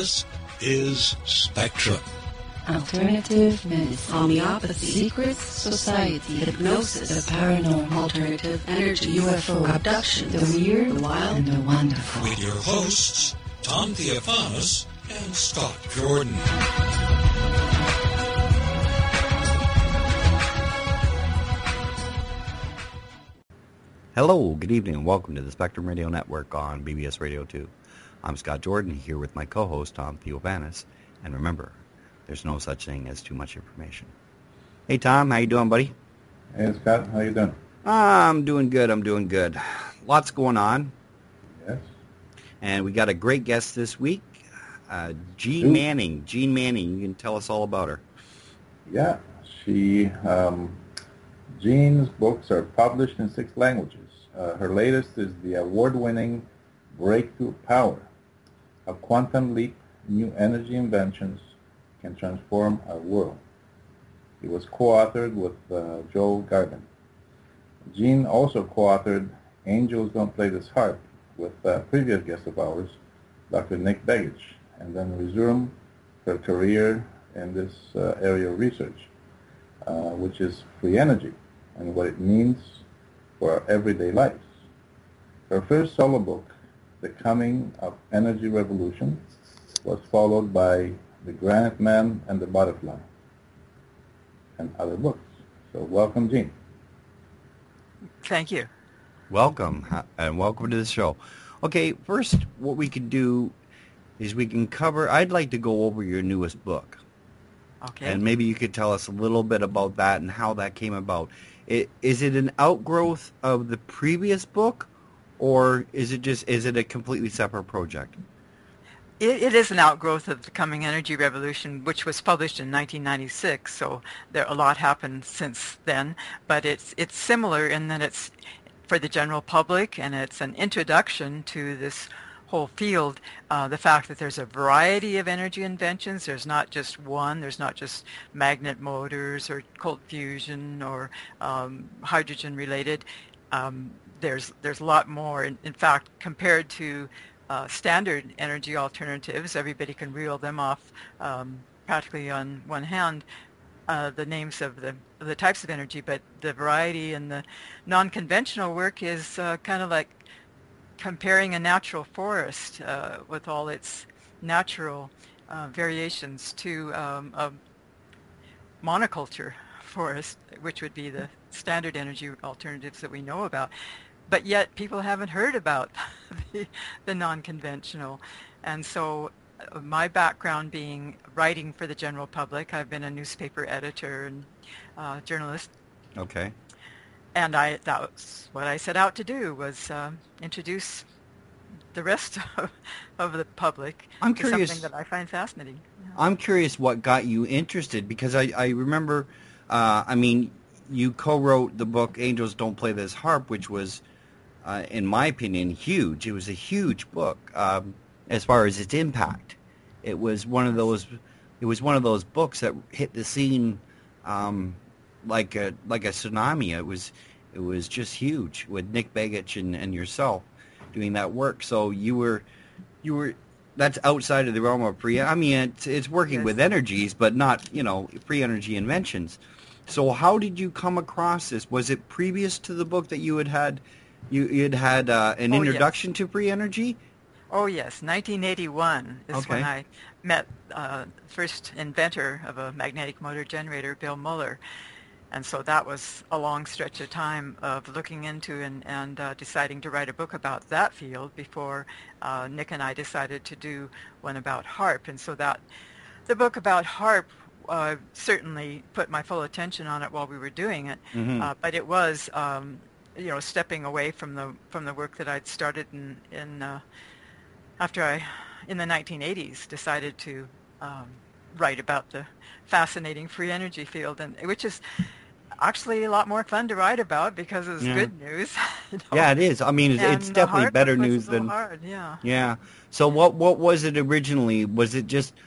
This is Spectrum. Alternative medicine, homeopathy, secret society, hypnosis, the paranormal, alternative energy, UFO, abduction, the weird, the wild, and the wonderful. With your hosts, Tom Theophanis and Scott Jordan. Hello, good evening, and welcome to the Spectrum Radio Network on BBS Radio 2. I'm Scott Jordan, here with my co-host, Tom Theophanis. And remember, there's no such thing as too much information. Hey, Tom, how you doing, buddy? Hey, Scott, how you doing? I'm doing good. Lots going on. Yes. And we got a great guest this week, Jean Manning. Jean Manning, you can tell us all about her. Yeah, Jean's books are published in 6 languages. Her latest is the award-winning Breakthrough Power, a quantum leap, new energy inventions can transform our world. It was co-authored with Joe Garden. Jean also co-authored Angels Don't Play This Harp with a previous guest of ours, Dr. Nick Begich, and then resumed her career in this area of research, which is free energy and what it means for our everyday lives. Her first solo book, The Coming of Energy Revolution, was followed by The Granite Man and the Butterfly, and other books. So welcome, Jean. Thank you. Welcome, and welcome to the show. Okay, first, what we can do is we can cover, I'd like to go over your newest book. Okay. And maybe you could tell us a little bit about that and how that came about. Is it an outgrowth of the previous book, or is it a completely separate project? It is an outgrowth of The Coming Energy Revolution, which was published in 1996, so a lot happened since then, but it's similar in that it's for the general public, and it's an introduction to this whole field, the fact that there's a variety of energy inventions. There's not just one. There's not just magnet motors or cold fusion or hydrogen related. There's a lot more. In fact, compared to standard energy alternatives, everybody can reel them off practically on one hand, the names of the types of energy, but the variety and the non-conventional work is kind of like comparing a natural forest with all its natural variations to a monoculture forest, which would be the standard energy alternatives that we know about. But yet people haven't heard about the non-conventional. And so my background being writing for the general public, I've been a newspaper editor and journalist. Okay. And that was what I set out to do, was introduce the rest of the public to something that I find fascinating. Yeah. I'm curious what got you interested, because I remember, you co-wrote the book Angels Don't Play This Harp, which was, in my opinion, huge. It was a huge book as far as its impact. It was one of those books that hit the scene like a tsunami. It was just huge, with Nick Begich and yourself doing that work. So you were that's outside of the realm of free. I mean, it's working with energies, but not free energy inventions. So how did you come across this? Was it previous to the book that you had had an introduction to free energy? Oh yes, 1981 is when I met the first inventor of a magnetic motor generator, Bill Muller. And so that was a long stretch of time of looking into and deciding to write a book about that field before Nick and I decided to do one about HAARP. And so that the book about HAARP certainly put my full attention on it while we were doing it. Mm-hmm. But it was stepping away from the work that I'd started after I, in the 1980s, decided to write about the fascinating free energy field, and which is actually a lot more fun to write about because it's good news. Yeah, it is. I mean, it's definitely better news than hard. Yeah. Yeah. So what was it originally? Was it just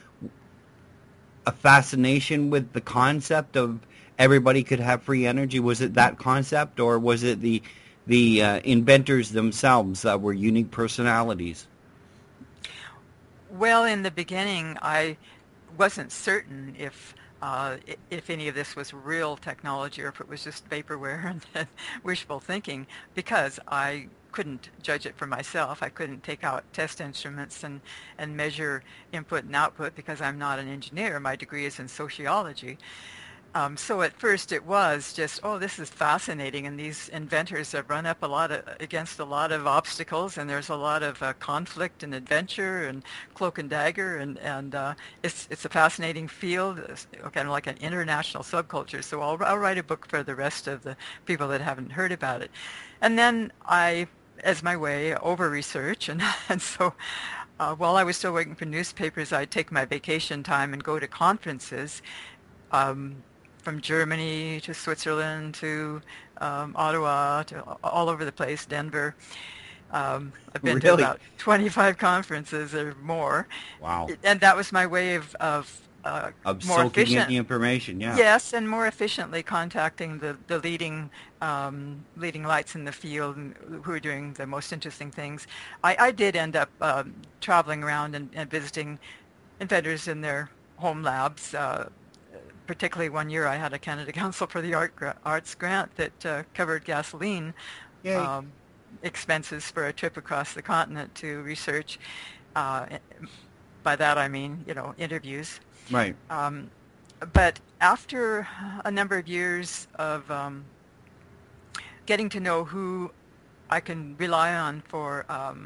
a fascination with the concept of everybody could have free energy? Was it that concept, or was it the inventors themselves that were unique personalities? Well, in the beginning, I wasn't certain if any of this was real technology or if it was just vaporware and wishful thinking, because I couldn't judge it for myself. I couldn't take out test instruments and measure input and output because I'm not an engineer. My degree is in sociology. So at first it was just, oh, this is fascinating, and these inventors have run up against a lot of obstacles, and there's a lot of conflict and adventure and cloak and dagger, and it's a fascinating field, kind of like an international subculture. So I'll write a book for the rest of the people that haven't heard about it, and then I, as my way, over research, and so. While I was still working for newspapers, I'd take my vacation time and go to conferences. From Germany to Switzerland to Ottawa to all over the place, Denver. I've been to about 25 conferences or more. Wow. And that was my way of more soaking in efficient, the information, yeah. yes, and more efficiently contacting the leading lights in the field who are doing the most interesting things. I did end up traveling around and visiting inventors in their home labs. Particularly one year I had a Canada Council for the Arts grant that covered gasoline expenses for a trip across the continent to research. By that I mean, interviews. Right. But after a number of years of getting to know who I can rely on for,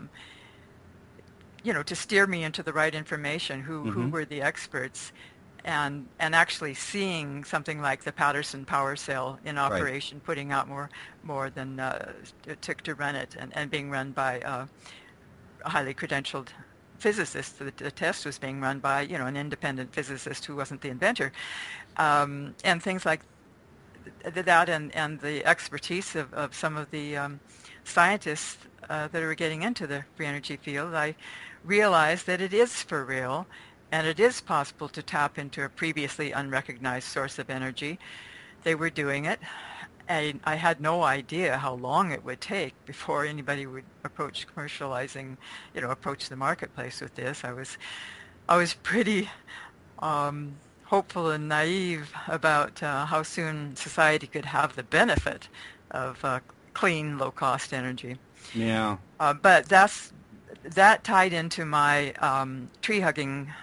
to steer me into the right information, who were the experts, and actually seeing something like the Patterson power cell in operation, right, putting out more than it took to run it, and being run by a highly credentialed physicist. The test was being run by an independent physicist who wasn't the inventor, and things like that, and the expertise of some of the scientists that are getting into the free energy field. I realized that it is for real. And it is possible to tap into a previously unrecognized source of energy. They were doing it. And I had no idea how long it would take before anybody would approach commercializing, approach the marketplace with this. I was pretty hopeful and naive about how soon society could have the benefit of clean, low-cost energy. Yeah. But that tied into my tree hugging,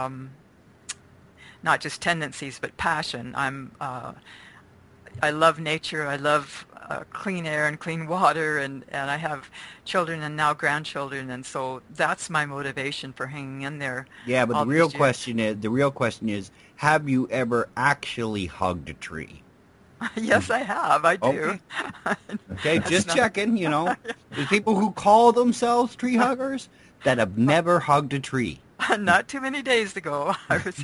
not just tendencies but passion. I love nature. I love clean air and clean water, and I have children and now grandchildren, and so that's my motivation for hanging in there. Yeah, but the real question is, have you ever actually hugged a tree? Yes, I have. I do. Okay, just checking, There's people who call themselves tree huggers that have never hugged a tree. Not too many days ago.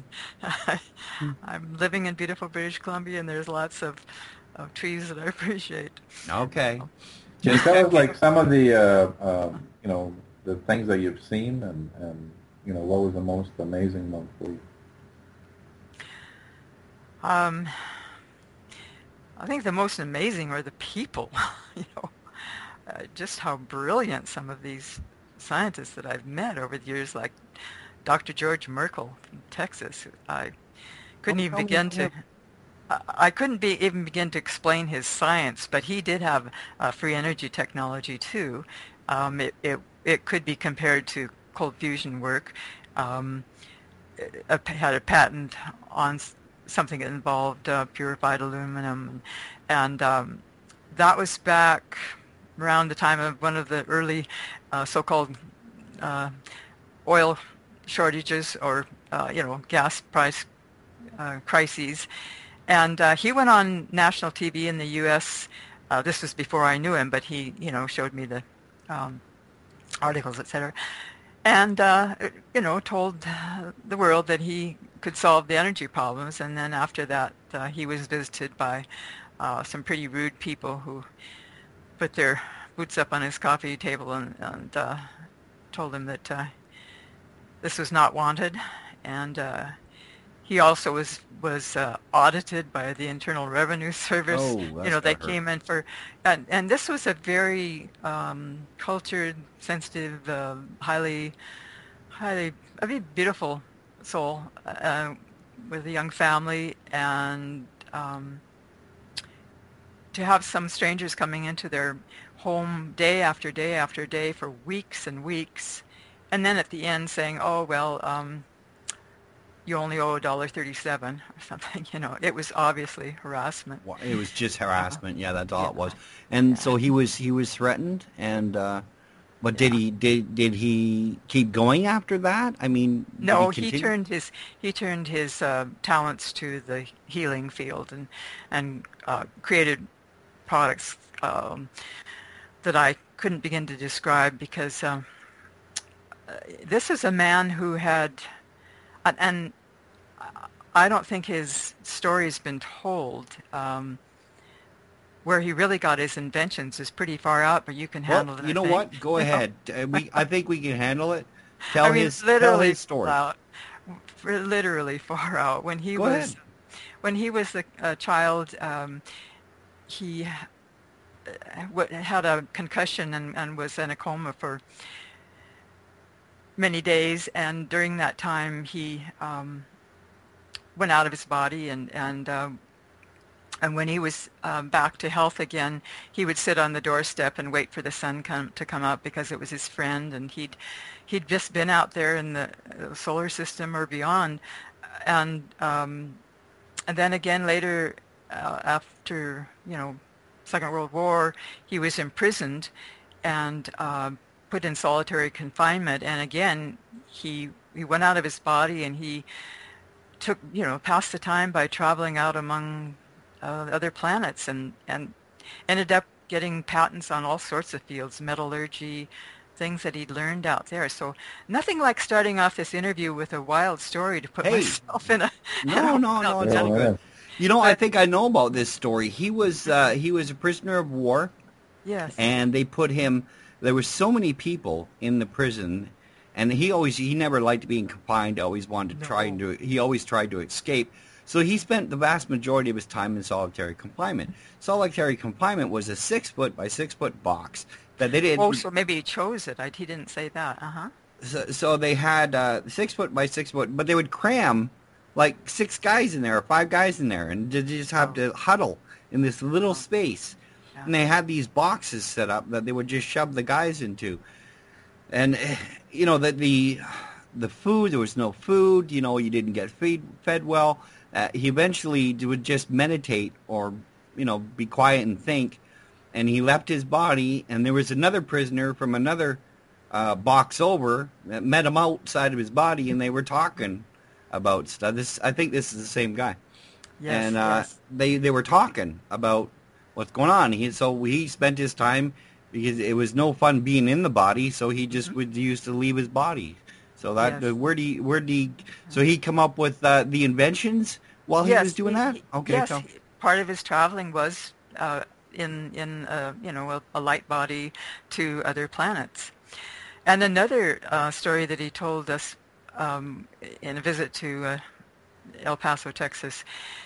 I'm living in beautiful British Columbia, and there's lots of trees that I appreciate. Okay. Can you tell us, like, some of the, the things that you've seen, and what was the most amazing one for you? I think the most amazing are the people, just how brilliant some of these scientists that I've met over the years, like Dr. George Merkel from Texas. I couldn't even begin to explain his science, but he did have free energy technology too. It could be compared to cold fusion work. Had a patent on something that involved purified aluminum, and that was back around the time of one of the early so-called oil shortages or gas price crises. And he went on national TV in the U.S. This was before I knew him, but he showed me the articles, etc. And told the world that he could solve the energy problems. And then after that, he was visited by some pretty rude people who put their boots up on his coffee table and told him that this was not wanted. And he also was audited by the Internal Revenue Service. Oh, they came in for, and this was a very cultured, sensitive, highly a very beautiful soul with a young family, and to have some strangers coming into their home day after day after day for weeks and weeks, and then at the end saying, "Oh well, you only owe $1.37 or something." It was obviously harassment. Well, it was just harassment. Yeah, that's all Yeah, it was. And yeah, so he was threatened, and but yeah. did he keep going after that? I mean, did he No, he continue? turned his talents to the healing field, and created products that I couldn't begin to describe, because this is a man who had, and I don't think his story's been told. Where he really got his inventions is pretty far out, but you can Well, handle it, you I know think. what? Go ahead. I think we can handle it. I mean, Tell literally his story. out, literally far out. When he Go ahead. was a child, he had a concussion and was in a coma for many days, and during that time he went out of his body, and when he was back to health again, he would sit on the doorstep and wait for the sun to come up, because it was his friend, and he'd just been out there in the solar system or beyond, and then again later, after Second World War, he was imprisoned and put in solitary confinement, and again he went out of his body, and he took passed the time by traveling out among other planets, and ended up getting patents on all sorts of fields, metallurgy, things that he'd learned out there. So nothing like starting off this interview with a wild story to put Hey, myself in a no, no, no, it's Yeah, all why good. not? I but think I know about this story. He was a prisoner of war, yes. and they put him. There were so many people in the prison, and he never liked being confined. Always wanted to try and No. he always tried to escape. So he spent the vast majority of his time in solitary confinement. Solitary confinement was a 6 foot by 6 foot box that they Oh, didn't. so maybe he chose it. He didn't say that. Uh-huh. So they had 6 foot by 6 foot, but they would cram like 6 guys in there or 5 guys in there, and they just have Oh, to huddle in this little oh, space. yeah. And they had these boxes set up that they would just shove the guys into. And that the food, there was no food. You didn't get fed well. He eventually would just meditate or be quiet and think. And he left his body, and there was another prisoner from another box over that met him outside of his body, and they were talking about stuff. I think this is the same guy. Yes, And yes. they were talking about what's going on. So he spent his time, because it was no fun being in the body, so he just would used to leave his body. So that Yes. so he come up with the inventions while he was Yes, doing that? Okay, yes. so Part of his traveling was in a light body to other planets. And another story that he told us in a visit to El Paso, Texas,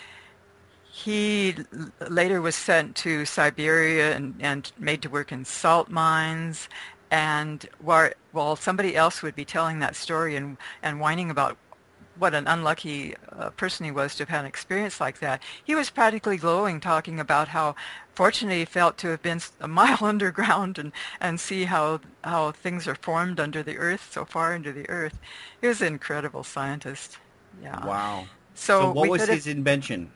he later was sent to Siberia and made to work in salt mines. And while somebody else would be telling that story and whining about what an unlucky person he was to have had an experience like that, he was practically glowing, talking about how fortunate he felt to have been a mile underground and see how things are formed under the earth, so far under the earth. He was an incredible scientist. Yeah. wow. So So what we was could have his invention?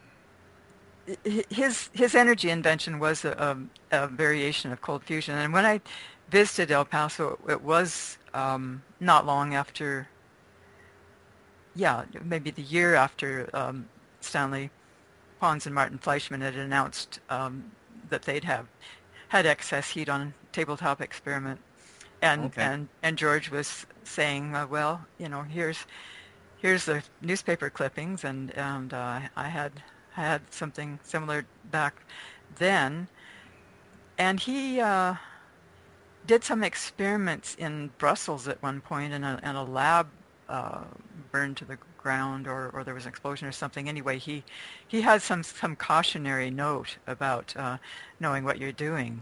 his energy invention was a variation of cold fusion. And when I visited El Paso, it was not long after, yeah, maybe the year after Stanley Pons and Martin Fleischmann had announced that they'd had excess heat on tabletop experiment. And, Okay. and George was saying, well, here's the newspaper clippings, and I had something similar back then. And he did some experiments in Brussels at one point, and a lab burned to the ground, or there was an explosion or something. Anyway, he had some cautionary note about knowing what you're doing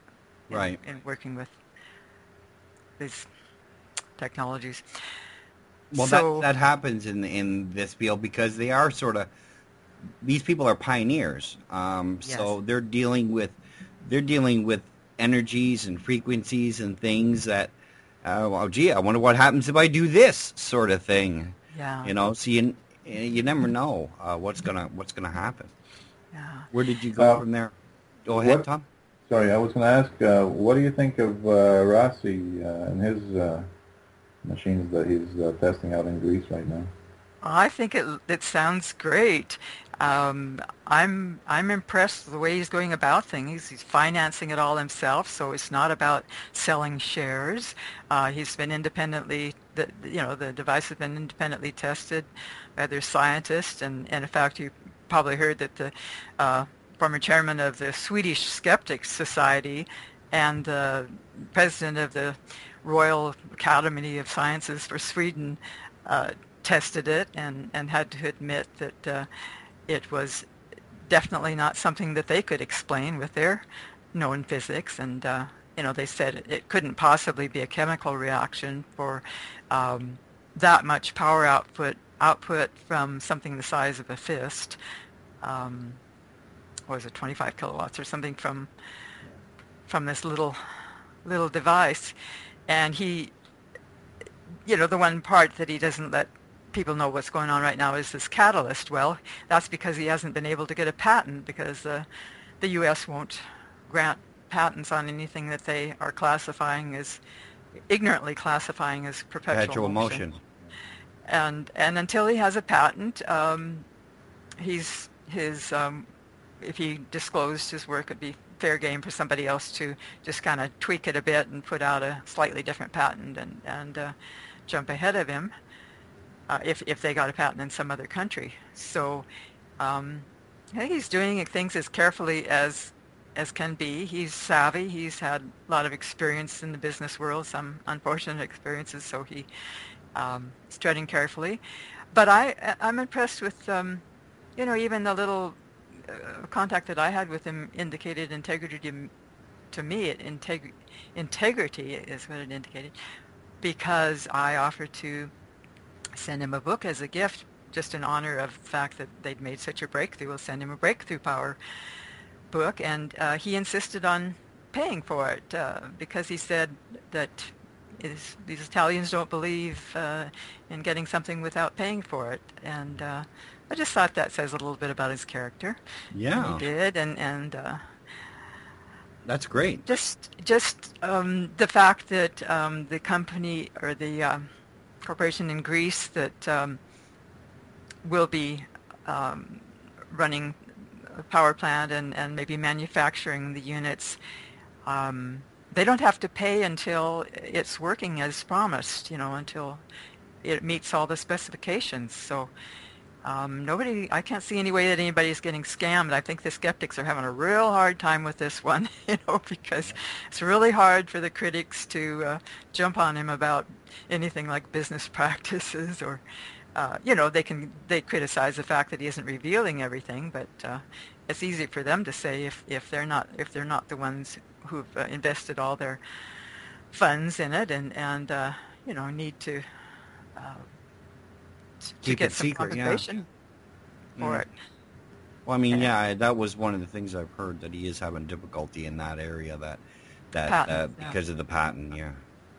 Right. in working with these technologies. Well, So that happens in this field because they are sort of, these people are pioneers. yes. So they're dealing with energies and frequencies and things that, well, gee, I wonder what happens if I do this sort of thing. Yeah. You know, so you never know what's gonna happen. Yeah. Where did you go Uh, from there? Go ahead, what? Tom. Sorry, I was going to ask. What do you think of Rossi and his machines that he's testing out in Greece right now? I think it sounds great. I'm impressed with the way he's going about things. He's financing it all himself, so it's not about selling shares. He's been independently, the device has been independently tested by other scientists, and in fact, you probably heard that the former chairman of the Swedish Skeptics Society and the president of the Royal Academy of Sciences for Sweden tested it and had to admit that it was definitely not something that they could explain with their known physics. And, they said it couldn't possibly be a chemical reaction for that much power output from something the size of a fist. What was it, 25 kilowatts or something from this little device. And he, the one part that he doesn't let people know what's going on right now is this catalyst. Well, that's because he hasn't been able to get a patent because the U.S. won't grant patents on anything that they are ignorantly classifying as perpetual motion. And until he has a patent, if he disclosed his work, it'd be fair game for somebody else to just kind of tweak it a bit and put out a slightly different patent and jump ahead of him if they got a patent in some other country. So I think he's doing things as carefully as can be. He's savvy. He's had a lot of experience in the business world, some unfortunate experiences, so he's treading carefully. But I'm impressed with, even the little contact that I had with him indicated integrity to me. Integrity is what it indicated, because I offered to send him a book as a gift, just in honor of the fact that they'd made such a breakthrough. We'll send him a breakthrough power book, and he insisted on paying for it because he said that these Italians don't believe in getting something without paying for it. And I just thought that says a little bit about his character. Yeah. And he did, and That's great. just the fact that the company or the corporation in Greece that will be running a power plant and maybe manufacturing the units, they don't have to pay until it's working as promised, until it meets all the specifications. So I can't see any way that anybody's getting scammed. I think the skeptics are having a real hard time with this one, because it's really hard for the critics to jump on him about anything like business practices or, they criticize the fact that he isn't revealing everything, but it's easy for them to say if they're not the ones who've invested all their funds in it and need to Keep get it some secret, yeah. compensation for it. Well, I mean, yeah, that was one of the things I've heard, that he is having difficulty in that area, Patent, yeah. because of the patent, yeah.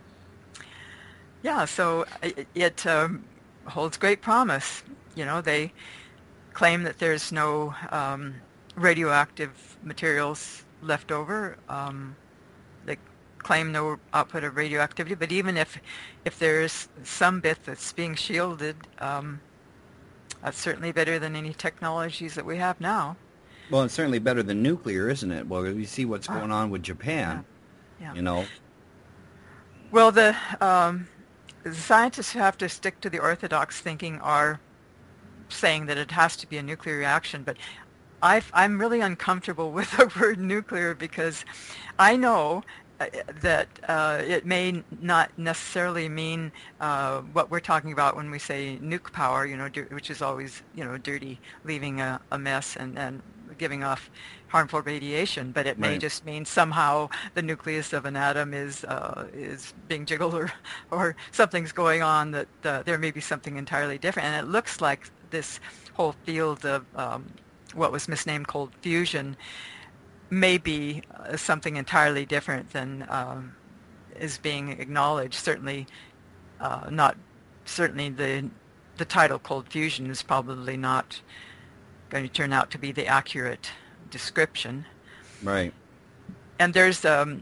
Yeah, so it holds great promise. They claim that there's no radioactive materials left over. They claim no output of radioactivity, but even if there's some bit that's being shielded, that's certainly better than any technologies that we have now. Well, it's certainly better than nuclear, isn't it? Well, we see what's going on with Japan, Yeah. Well, the scientists who have to stick to the orthodox thinking are saying that it has to be a nuclear reaction, but I'm really uncomfortable with the word nuclear because I know that it may not necessarily mean what we're talking about when we say nuke power, which is always, dirty, leaving a mess and giving off harmful radiation, but it may Right. just mean somehow the nucleus of an atom is being jiggled, or something's going on that there may be something entirely different. And it looks like this whole field of what was misnamed cold fusion may be something entirely different than is being acknowledged. Certainly not. Certainly the title cold fusion is probably not going to turn out to be the accurate description. Right. And there's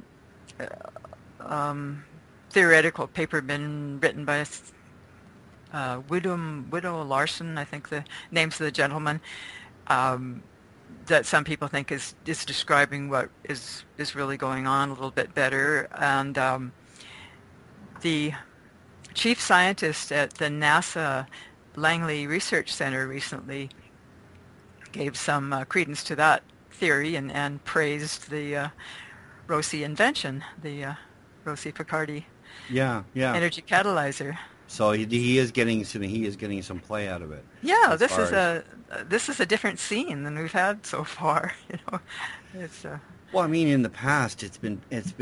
theoretical paper been written by Widow Larson, I think the name's of the gentleman, that some people think is describing what is really going on a little bit better. And the chief scientist at the NASA Langley Research Center recently gave some credence to that theory and praised the Rossi invention, the Rossi-Picardi Yeah. energy catalyzer. So he is getting some play out of it. Yeah, as this far is a different scene than we've had so far. It's Well, I mean, in the past, it's been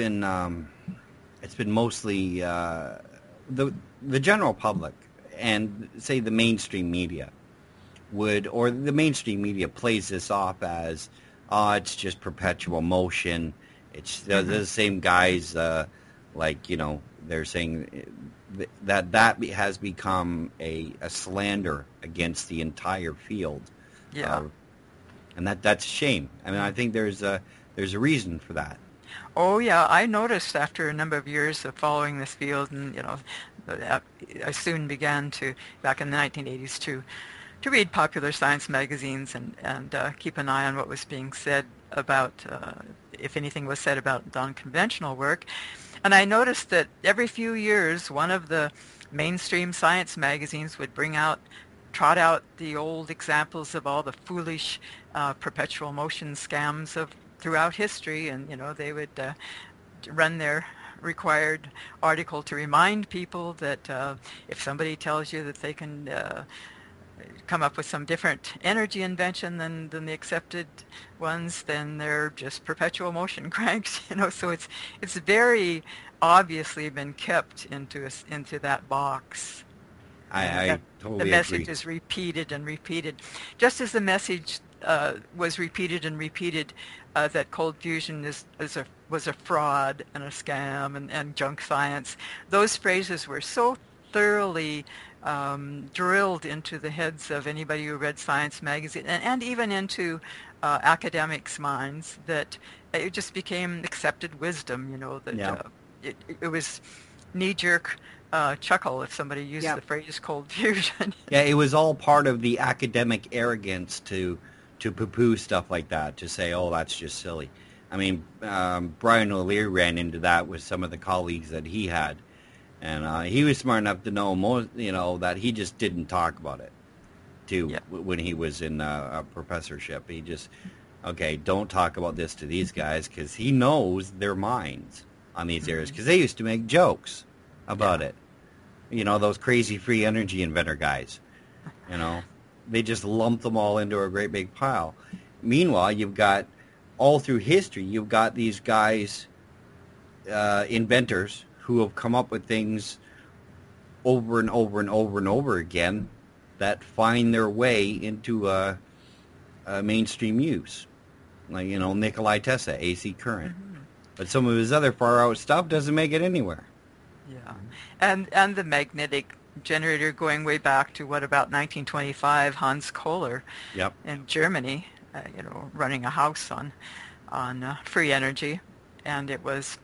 mostly the general public and say the mainstream media plays this off as, it's just perpetual motion. It's the same guys, they're saying that has become a slander against the entire field. yeah. And that's a shame. I mean, I think there's a reason for that. Oh yeah, I noticed after a number of years of following this field, and I soon began to, back in the 1980s, to read popular science magazines and keep an eye on what was being said about, if anything was said about non-conventional work. And I noticed that every few years, one of the mainstream science magazines would trot out the old examples of all the foolish perpetual motion scams throughout history, and they would run their required article to remind people that if somebody tells you that they can come up with some different energy invention than the accepted ones, then they're just perpetual motion cranks. So it's very obviously been kept into that box. I totally The message agree. is repeated and repeated, just as the message was repeated and repeated that cold fusion was a fraud and a scam and junk science. Those phrases were so thoroughly drilled into the heads of anybody who read science magazine, and even into academics' minds, that it just became accepted wisdom. That Yeah. It was knee-jerk chuckle if somebody used Yeah. the phrase cold fusion. Yeah, it was all part of the academic arrogance to poo-poo stuff like that, to say, oh, that's just silly. I mean, Brian O'Leary ran into that with some of the colleagues that he had, and he was smart enough to know that he just didn't talk about it, too, Yeah. when he was in a professorship. He just, okay, don't talk about this to these guys, because he knows their minds on these areas, because they used to make jokes about it. Those crazy free energy inventor guys, they just lump them all into a great big pile. Meanwhile, you've got, all through history, you've got these guys, inventors, who have come up with things over and over and over and over again that find their way into a mainstream use. Like, Nikolai Tesla, AC current. But some of his other far-out stuff doesn't make it anywhere. Yeah, and the magnetic generator going way back to about 1925, Hans Kohler Yep. in Germany, running a house on free energy, and it was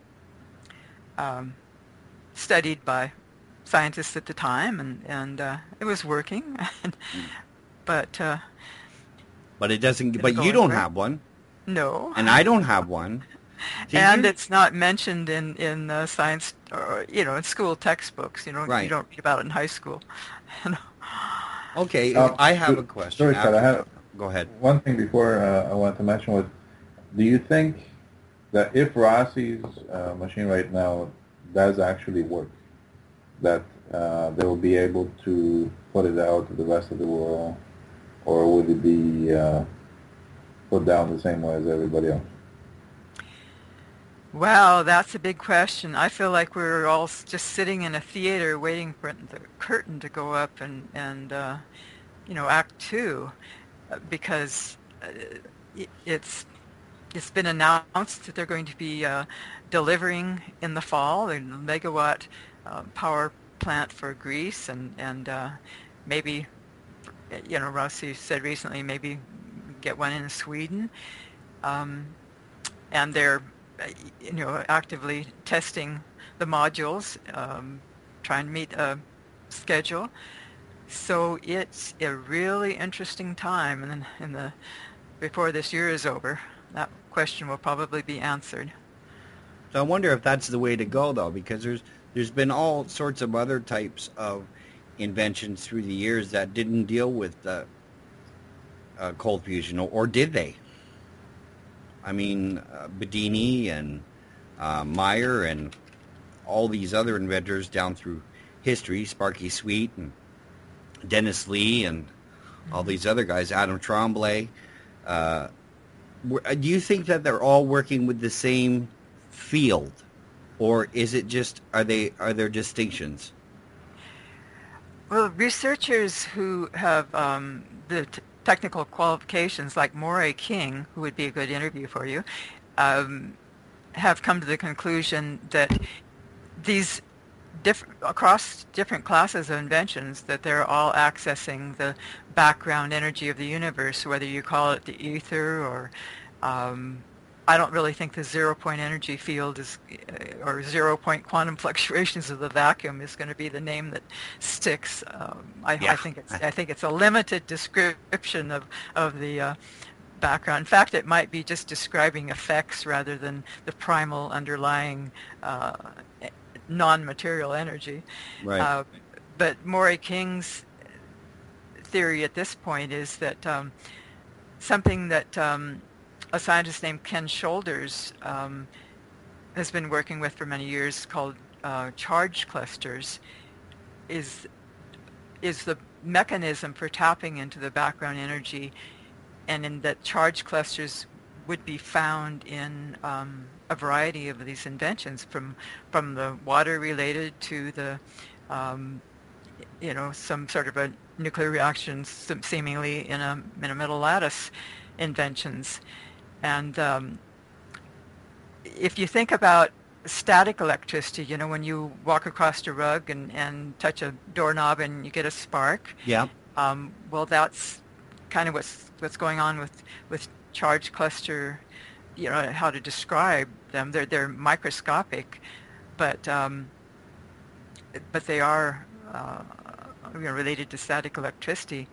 studied by scientists at the time, and it was working, but But it doesn't. Did it But go you don't anywhere? have one, no. and I don't have one. See, And you- it's not mentioned in science, or in school textbooks. You Right. don't read about it in high school. okay. Um, I have a question. Sorry, Scott, I have Go ahead. one thing before I want to mention was, do you think that if Rossi's machine right now does actually work, that they will be able to put it out to the rest of the world, or would it be put down the same way as everybody else? Wow, that's a big question. I feel like we're all just sitting in a theater waiting for the curtain to go up and Act Two, because it's been announced that they're going to be delivering in the fall a megawatt power plant for Greece, and maybe, Rossi said recently, maybe get one in Sweden, and they're actively testing the modules, trying to meet a schedule. So it's a really interesting time, and before this year is over, that question will probably be answered. So I wonder if that's the way to go, though, because there's been all sorts of other types of inventions through the years that didn't deal with cold fusion, or did they? I mean, Bedini and Meyer and all these other inventors down through history, Sparky Sweet and Dennis Lee and all these other guys, Adam Tremblay. Do you think that they're all working with the same field, or is it just are there distinctions? Well, researchers who have the technical qualifications, like Moray King, who would be a good interview for you, have come to the conclusion that these across different classes of inventions, that they're all accessing the background energy of the universe, whether you call it the ether or I don't really think the zero-point energy field or zero-point quantum fluctuations of the vacuum is going to be the name that sticks. I think it's a limited description of the background. In fact, it might be just describing effects rather than the primal underlying non-material energy. Right. But Moray King's theory at this point is that something that a scientist named Ken Shoulders has been working with for many years, called charge clusters, is the mechanism for tapping into the background energy, and in that charge clusters would be found in a variety of these inventions, from the water related to the some sort of a nuclear reaction seemingly in a metal lattice inventions. And if you think about static electricity, when you walk across a rug and touch a doorknob and you get a spark. Yeah. Well, that's kind of what's going on with charge cluster. How to describe them. They're microscopic, but they are related to static electricity.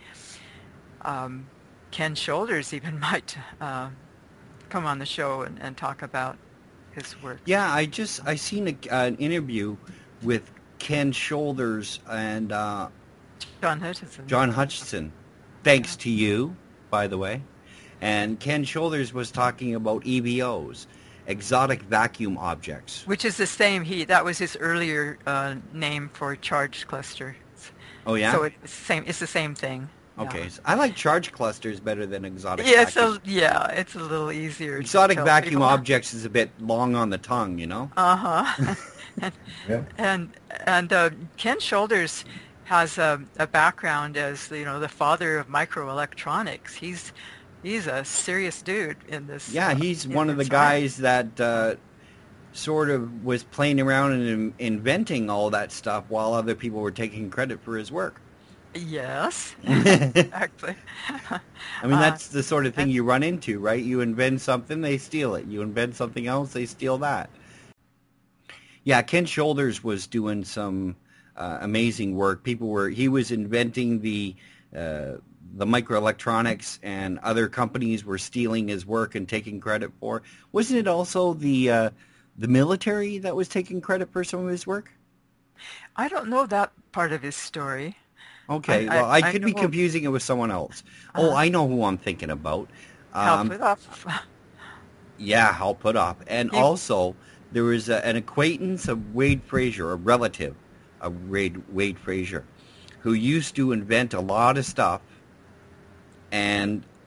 Ken Shoulders even might come on the show and talk about his work. Yeah, I seen an interview with Ken Shoulders and John Hutchison. John Hutchison. Thanks to you, by the way. And Ken Shoulders was talking about EVOs, exotic vacuum objects. Which is the same. That was his earlier name for charge cluster. Oh, yeah? So it's the same thing. Okay, Yeah. so I like charge clusters better than exotic vacuum. It's a little easier. Exotic to tell vacuum people. objects is a bit long on the tongue, Uh-huh. Yeah. And Ken Shoulders has a background as the father of microelectronics. He's a serious dude in this. Yeah, he's one of the guys that sort of was playing around and inventing all that stuff while other people were taking credit for his work. Yes, exactly. I mean, that's the sort of thing you run into, right? You invent something, they steal it. You invent something else, they steal that. Yeah, Ken Shoulders was doing some amazing work. He was inventing the microelectronics, and other companies were stealing his work and taking credit for. Wasn't it also the military that was taking credit for some of his work? I don't know that part of his story. Okay, I could be confusing it with someone else. I know who I'm thinking about. Hal Puthoff. Yeah, Hal Puthoff. And also, there was an acquaintance of Wade Frazier, a relative of Wade Frazier, who used to invent a lot of stuff, and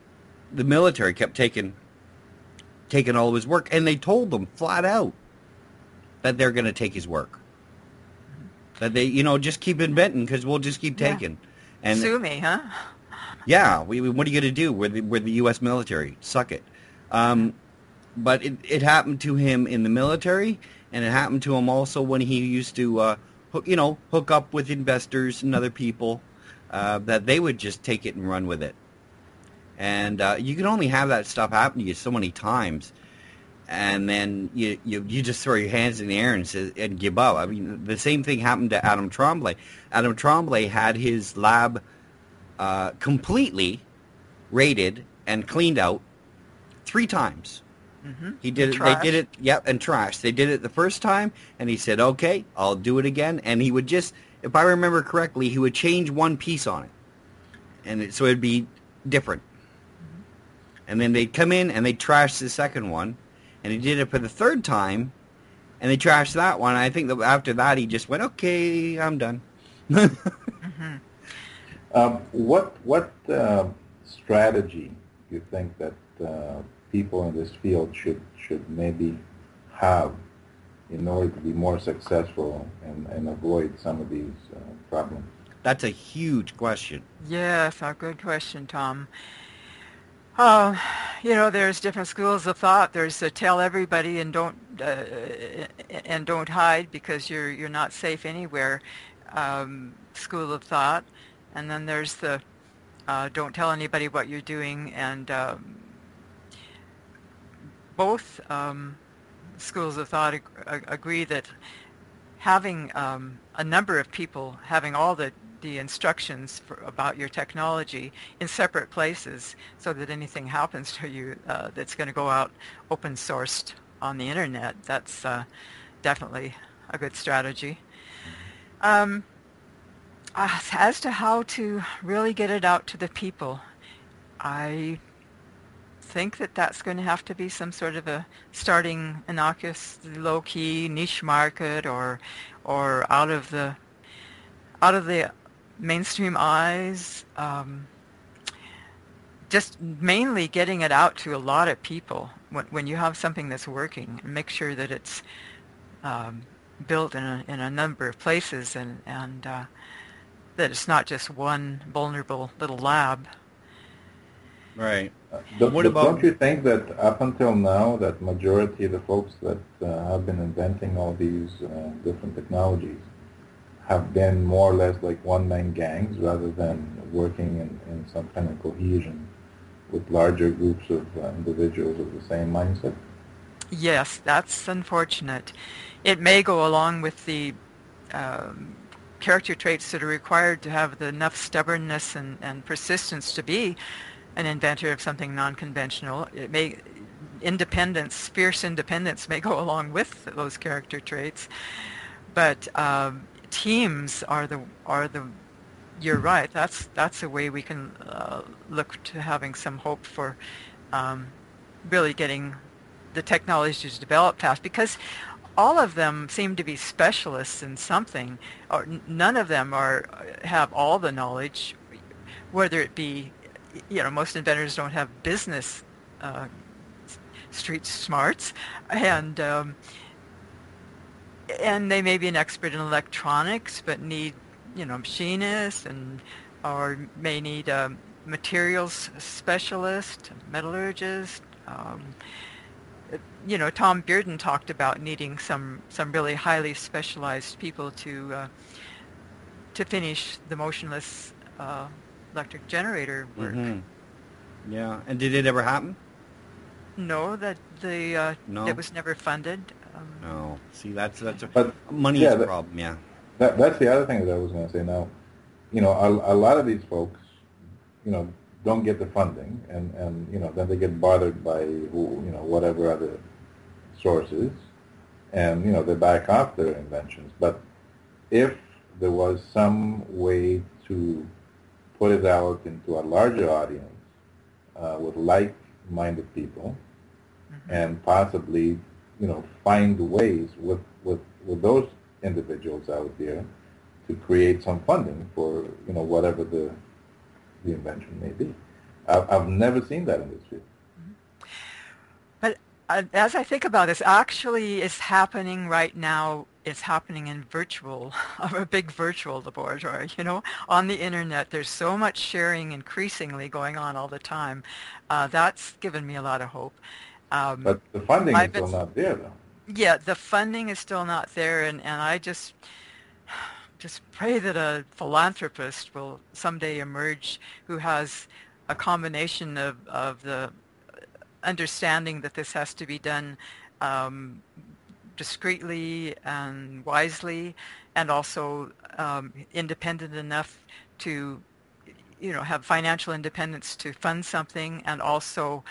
the military kept taking all of his work, and they told them flat out that they're going to take his work. That they, just keep inventing because we'll just keep taking. And sue me, huh? yeah, what are you going to do? We're the U.S. military. Suck it. But it happened to him in the military, and it happened to him also when he used to hook up with investors and other people, that they would just take it and run with it. And you can only have that stuff happen to you so many times, and then you just throw your hands in the air and give up. I mean, the same thing happened to Adam Tremblay. Adam Tremblay had his lab completely raided and cleaned out 3 times. Mm-hmm. He did it. They did it. Yep, and trashed. They did it the first time, and he said, "Okay, I'll do it again." And he would just, if I remember correctly, he would change one piece on it, and so it'd be different. Mm-hmm. And then they'd come in and they'd trash the second one, and he did it for the 3rd time, and they trashed that one. And I think that after that he just went, "Okay, I'm done." Mm-hmm. What strategy do you think that people in this field should maybe have in order to be more successful and avoid some of these problems? That's a huge question. Yes, a good question, Tom. There's different schools of thought. There's tell everybody and don't hide because you're not safe anywhere school of thought, and then there's the don't tell anybody what you're doing, and both schools of thought agree that having a number of people having all the instructions about your technology in separate places so that anything happens to you that's going to go out open sourced on the internet, that's definitely a good strategy. As to how to really get it out to the people, I think that's going to have to be some sort of a starting innocuous, low-key niche market, or out of the mainstream eyes. Just mainly getting it out to a lot of people when you have something that's working, and make sure that it's built in a number of places, and that it's not just one vulnerable little lab. Right. Don't you think that up until now, that majority of the folks that have been inventing all these different technologies have been more or less like one-man gangs rather than working in some kind of cohesion with larger groups of individuals with the same mindset? Yes, that's unfortunate. It may go along with the character traits that are required to have enough stubbornness and persistence to be an inventor of something non-conventional. It may fierce independence may go along with those character traits, but teams are the. You're right. That's a way we can look to having some hope for really getting the technology to develop fast, because all of them seem to be specialists in something, or none of them have all the knowledge, whether it be, most inventors don't have business street smarts, and they may be an expert in electronics, but need, machinists, or may need a materials specialist, metallurgist. Tom Bearden talked about needing some really highly specialized people to finish the motionless electric generator work. Mm-hmm. Yeah, and did it ever happen? No, it was never funded. No, see, that's but, money is a problem. Yeah, that's the other thing that I was going to say. Now, a lot of these folks, don't get the funding, and then they get bothered by whatever other sources, and they back off their inventions. But if there was some way to put it out into a larger audience with like-minded people, mm-hmm. and possibly find ways with those individuals out there to create some funding for whatever the invention may be. I've never seen that in this field. But as I think about this, actually it's happening right now. It's happening in virtual, a big virtual laboratory, on the internet. There's so much sharing increasingly going on all the time. That's given me a lot of hope. But the funding is still not there, though. Yeah, the funding is still not there, and I just pray that a philanthropist will someday emerge who has a combination of the understanding that this has to be done discreetly and wisely, and also independent enough to, have financial independence to fund something, and also,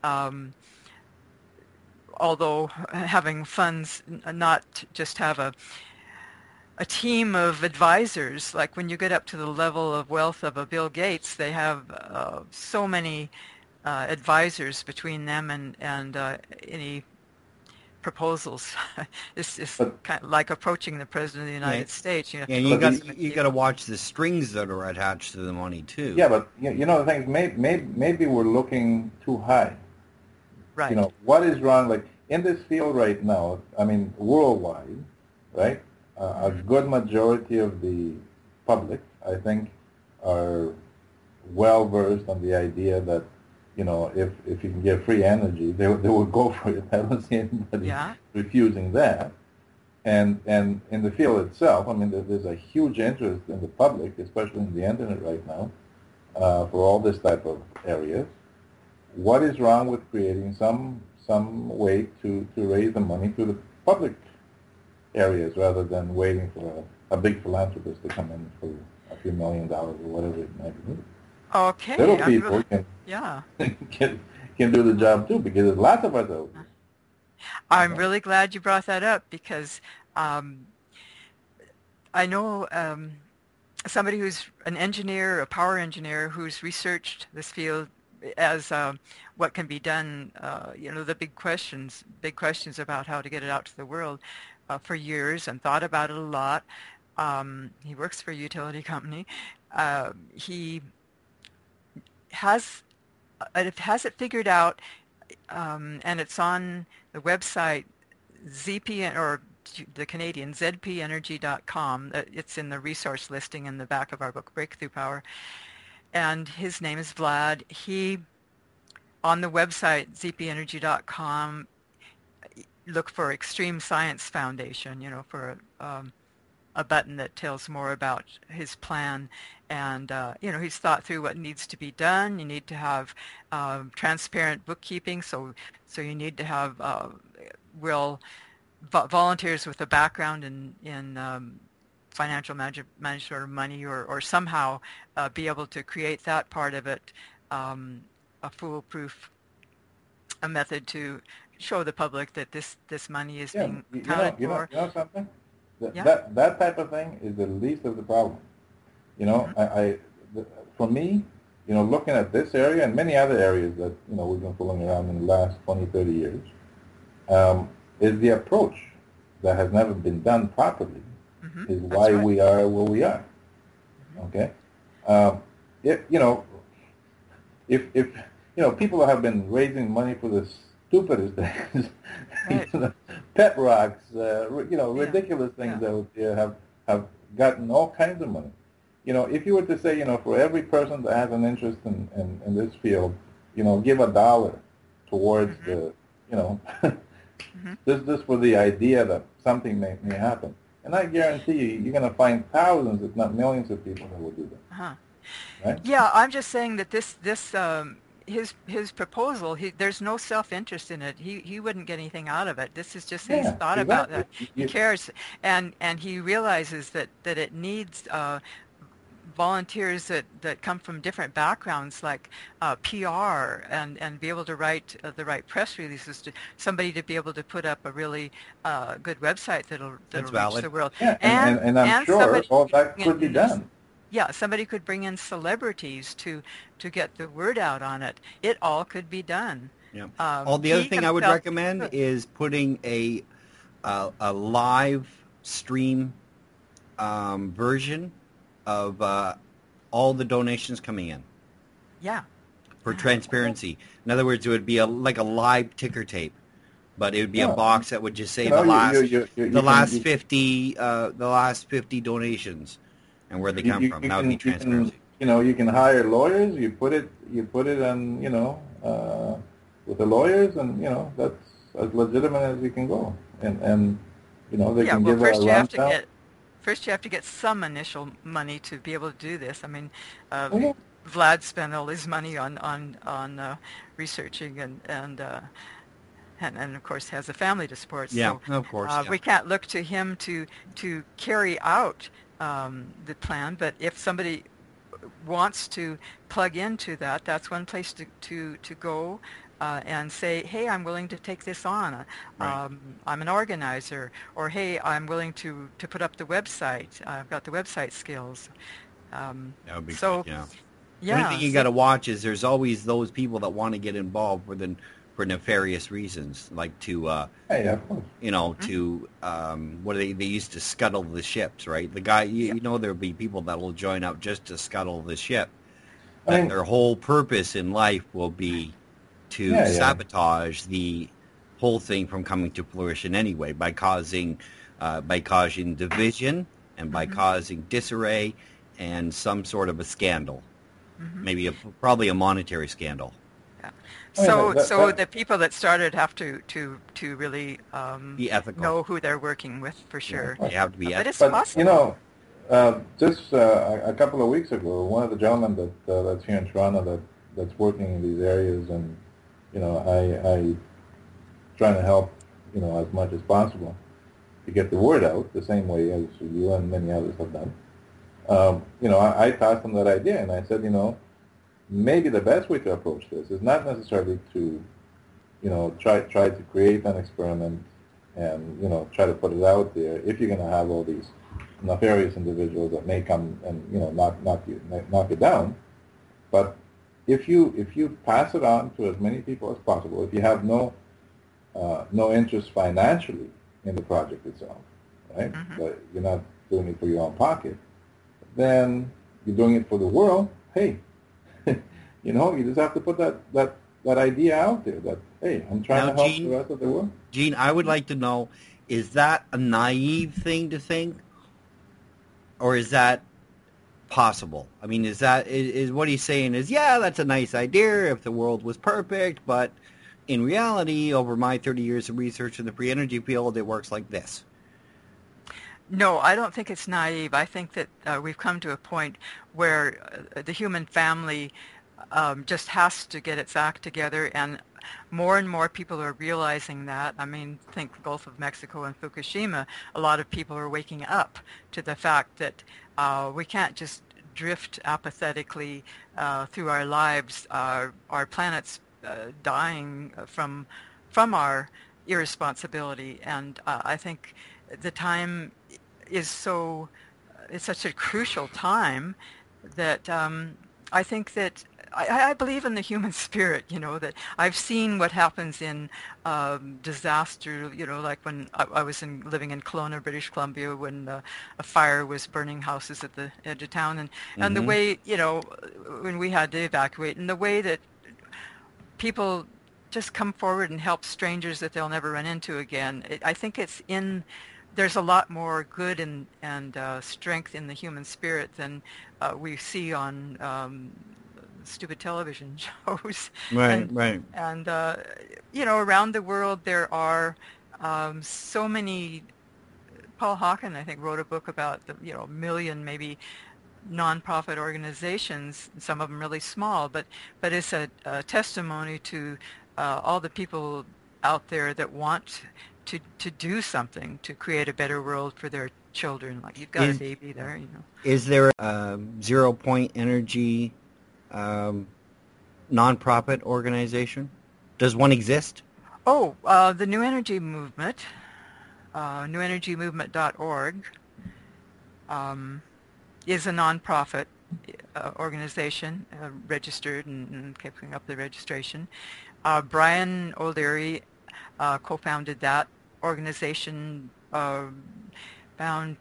although having funds, not just have a team of advisors. Like when you get up to the level of wealth of a Bill Gates, they have so many advisors between them and any proposals. It's kind of like approaching the President of the United States. And you got to watch the strings that are attached to the money too. Yeah, but the thing is, maybe we're looking too high. Right. What is wrong? Like in this field right now, I mean, worldwide, right? A good majority of the public, I think, are well versed on the idea that, if you can get free energy, they will go for it. I don't see anybody refusing that. And in the field itself, I mean, there's a huge interest in the public, especially in the internet right now, for all this type of areas. What is wrong with creating some way to raise the money to the public areas rather than waiting for a big philanthropist to come in for a few $1 million or whatever it might be? Okay. Little people can do the job too, because there's lots of us out there. I'm really glad you brought that up, because I know somebody who's an engineer, a power engineer, who's researched this field as what can be done, the big questions about how to get it out to the world for years, and thought about it a lot. He works for a utility company. He has it figured out, and it's on the website ZP, or the Canadian ZPenergy.com. It's in the resource listing in the back of our book, Breakthrough Power. And his name is Vlad. He, on the website ZPenergy.com, look for Extreme Science Foundation, for a button that tells more about his plan. And, he's thought through what needs to be done. You need to have transparent bookkeeping, so you need to have real volunteers with a background in financial management or money, or somehow be able to create that part of it, a foolproof method to show the public that this money is being accounted for. You know something? That type of thing is the least of the problem. For me, looking at this area and many other areas that, we've been fooling around in the last 20, 30 years, is the approach that has never been done properly, is why we are where we are. Okay? If people have been raising money for the stupidest things, pet rocks, ridiculous things out there have gotten all kinds of money. If you were to say, for every person that has an interest in this field, give $1 towards the, this for the idea that something may happen. And I guarantee you're going to find thousands, if not millions, of people that will do that. Right? Yeah, I'm just saying that his proposal, there's no self-interest in it. He wouldn't get anything out of it. This is just he's thought about that. He cares, and he realizes that it needs volunteers that come from different backgrounds, like PR, and be able to write the right press releases, somebody to be able to put up a really good website that'll reach the world. Yeah, and I'm sure all that could be done. Yeah, somebody could bring in celebrities to get the word out on it. It all could be done. Yeah. The other thing I would recommend is putting a live stream version of all the donations coming in. Yeah. for transparency. In other words, it would be like a live ticker tape, but it would be a Yeah. box that would just say You know, the last you the last can, 50 donations and where they come from. That would be transparency. you can hire lawyers. You put it on, with the lawyers, and that's as legitimate as you can go. And they Yeah, can well, give a rundown. first you have to get some initial money to be able to do this. I mean, Mhm. Vlad spent all his money on researching and of course has a family to support. Yeah, So of course. Yeah. we can't look to him to carry out the plan. But if somebody wants to plug into that, that's one place to go. And say, hey, I'm willing to take this on. Right. I'm an organizer. Or, hey, I'm willing to put up the website. I've got the website skills. That would be So, good, yeah. yeah. One thing you got to watch is there's always those people that want to get involved for nefarious reasons, like to Hey, of course. to what they used to scuttle the ships, right? The guy, there'll be people that will join up just to scuttle the ship. I mean, Their whole purpose in life will be to sabotage the whole thing from coming to fruition anyway by causing division and by causing disarray and some sort of a scandal, maybe probably a monetary scandal. Yeah. Oh, yeah, So the people that started have to really Be ethical. know who they're working with for sure. You have to be But ethical. it's But possible. just a couple of weeks ago, one of the gentlemen that's here in Toronto that's working in these areas, and I trying to help as much as possible to get the word out the same way as you and many others have done. I passed him that idea, and I said, maybe the best way to approach this is not necessarily to try to create an experiment and try to put it out there if you're going to have all these nefarious individuals that may come and knock you down. But if you pass it on to as many people as possible, if you have no interest financially in the project itself, right? But you're not doing it for your own pocket, then you're doing it for the world. Hey, you just have to put that idea out there that, hey, I'm trying Now, to help Gene- the rest of the world. Gene, I would like to know, is that a naive thing to think, or is that possible? I mean, is what he's saying is, yeah, that's a nice idea if the world was perfect, but in reality, over my 30 years of research in the pre-energy field, it works like this. No, I don't think it's naive. I think that we've come to a point where the human family just has to get its act together, and more people are realizing that. I mean, think the Gulf of Mexico and Fukushima. A lot of people are waking up to the fact that we can't just drift apathetically through our lives. Our planet's dying from our irresponsibility, and I think the time is it's such a crucial time that I think that I believe in the human spirit, that I've seen what happens in disaster, like when I was living in Kelowna, British Columbia, when a fire was burning houses at the edge of town, and the way, when we had to evacuate, and the way that people just come forward and help strangers that they'll never run into again. I think there's a lot more good and strength in the human spirit than we see on stupid television shows. Right, right. And, around the world there are so many. Paul Hawken, I think, wrote a book about the, million maybe nonprofit organizations, some of them really small, but it's a testimony to all the people out there that want to do something to create a better world for their children. Like you've got a baby there, Is there a Zero Point Energy nonprofit organization? Does one exist? Oh, the New Energy Movement, newenergymovement.org, is a nonprofit organization, registered and keeping up the registration. Brian O'Leary co-founded that organization around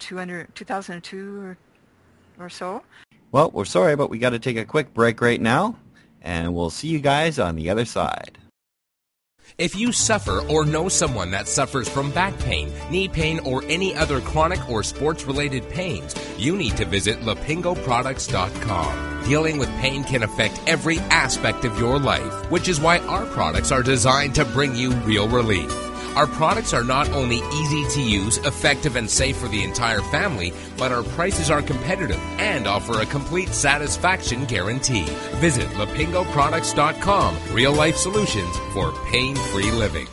2002 or so. Well, we're sorry, but we got to take a quick break right now. and we'll see you guys on the other side. If you suffer or know someone that suffers from back pain, knee pain, or any other chronic or sports-related pains, you need to visit lapingoproducts.com. Dealing with pain can affect every aspect of your life, which is why our products are designed to bring you real relief. Our products are not only easy to use, effective, and safe for the entire family, but our prices are competitive and offer a complete satisfaction guarantee. Visit lapingoproducts.com. Real life solutions for pain-free living.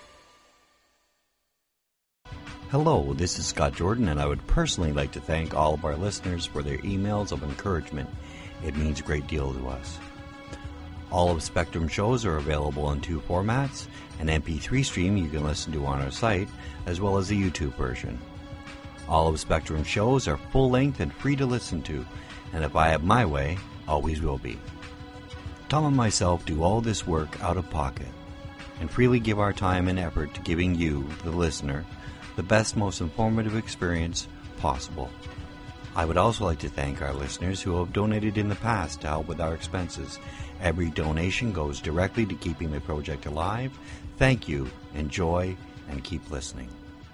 Hello, this is Scott Jordan, and I would personally like to thank all of our listeners for their emails of encouragement. It means a great deal to us. All of Spectrum shows are available in two formats: an MP3 stream you can listen to on our site, as well as a YouTube version. All of Spectrum shows are full-length and free to listen to, and if I have my way, always will be. Tom and myself do all this work out of pocket, and freely give our time and effort to giving you, the listener, the best, most informative experience possible. I would also like to thank our listeners who have donated in the past to help with our expenses. Every donation goes directly to keeping the project alive. Thank you, enjoy, and keep listening.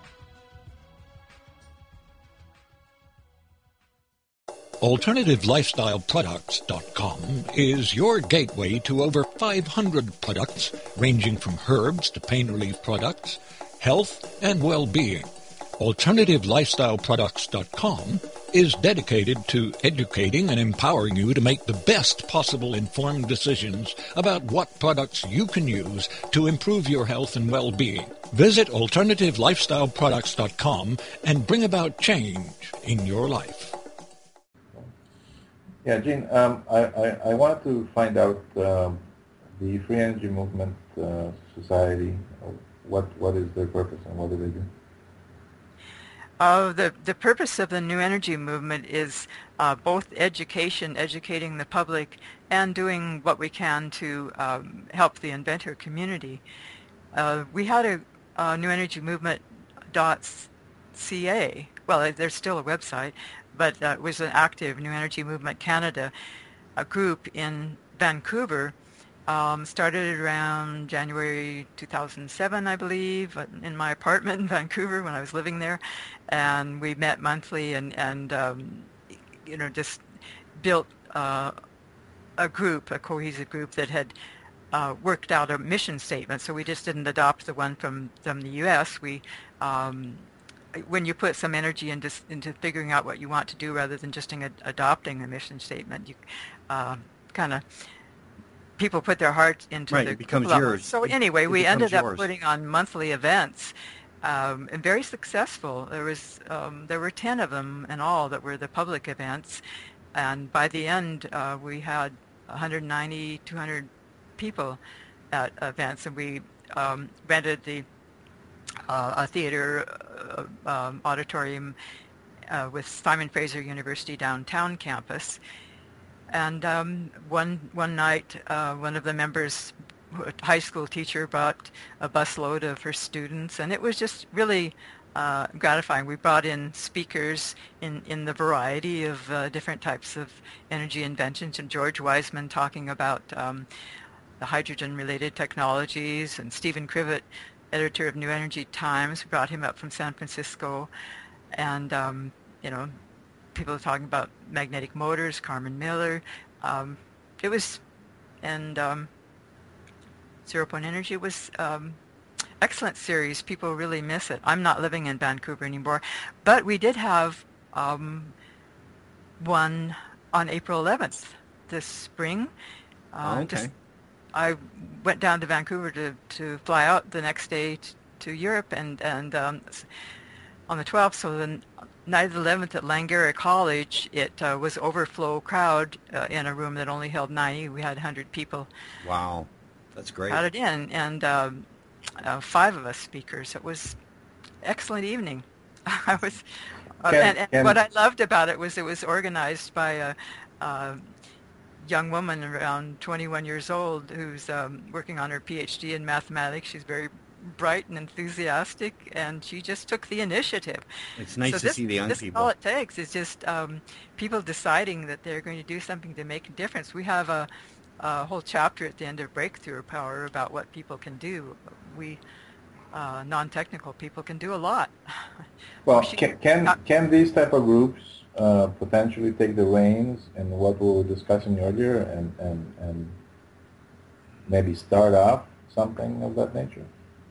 AlternativeLifestyleProducts.com is your gateway to over 500 products ranging from herbs to pain relief products, health, and well-being. AlternativeLifestyleProducts.com is dedicated to educating and empowering you to make the best possible informed decisions about what products you can use to improve your health and well-being. Visit AlternativeLifestyleProducts.com and bring about change in your life. Yeah, Gene, I wanted to find out the Free Energy Movement Society, what is their purpose and what do they do? The purpose of the New Energy Movement is both educating the public, and doing what we can to help the inventor community. We had a New Energy Movement.ca. Well, there's still a website, but it was an active New Energy Movement Canada group in Vancouver. Started around January 2007, I believe, in my apartment in Vancouver when I was living there, and we met monthly and just built a cohesive group that had worked out a mission statement. So we just didn't adopt the one from the U.S. When you put some energy into figuring out what you want to do rather than just adopting a mission statement, you kind of people put their heart into right, the it becomes level. yours. So anyway, we ended up yours. putting on monthly events, and very successful. There were 10 of them in all that were the public events, and by the end we had 190, 200 people at events, and we rented a theater auditorium with Simon Fraser University downtown campus. And one night, one of the members, a high school teacher, brought a busload of her students, and it was just really gratifying. We brought in speakers in the variety of different types of energy inventions, and George Wiseman talking about the hydrogen-related technologies, and Stephen Krivet, editor of New Energy Times, brought him up from San Francisco, and people talking about magnetic motors, Carmen Miller. It was, and Zero Point Energy was excellent series. People really miss it. I'm not living in Vancouver anymore, but we did have one on April 11th this spring. Okay. I went down to Vancouver to fly out the next day to Europe, and on the 12th, so the night of the 11th at Langara College, it was overflow crowd in a room that only held 90. We had 100 people. Wow, that's great. Crowded in, and 5 of us speakers. It was excellent evening. I was, and what I loved about it was organized by a young woman around 21 years old who's working on her PhD in mathematics. She's very bright and enthusiastic, and she just took the initiative. It's nice to see the young people. All it takes is just people deciding that they're going to do something to make a difference. We have a a whole chapter at the end of Breakthrough Power about what people can do. We non-technical people can do a lot. Well, can these type of groups potentially take the reins in what we were discussing earlier and maybe start off something of that nature?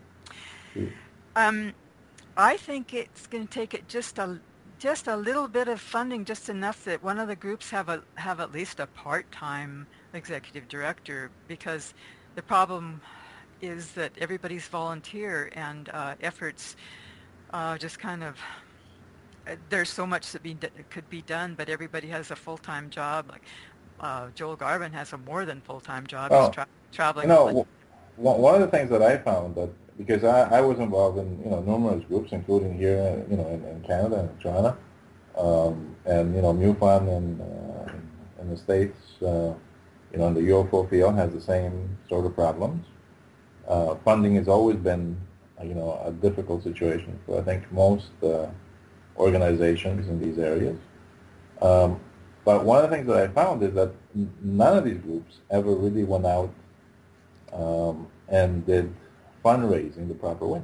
I think it's going to take it just a little bit of funding, just enough that one of the groups have at least a part-time executive director, because the problem is that everybody's volunteer, and efforts just kind of, there's so much that could be done, but everybody has a full-time job. Like Joel Garvin has a more than full-time job. Well, he's traveling. One of the things that I found, that because I was involved in numerous groups, including here in Canada and Toronto, and MUFON in the States, in the UFO field has the same sort of problems. Funding has always been a difficult situation for, I think, most organizations in these areas. But one of the things that I found is that none of these groups ever really went out and did fundraising the proper way.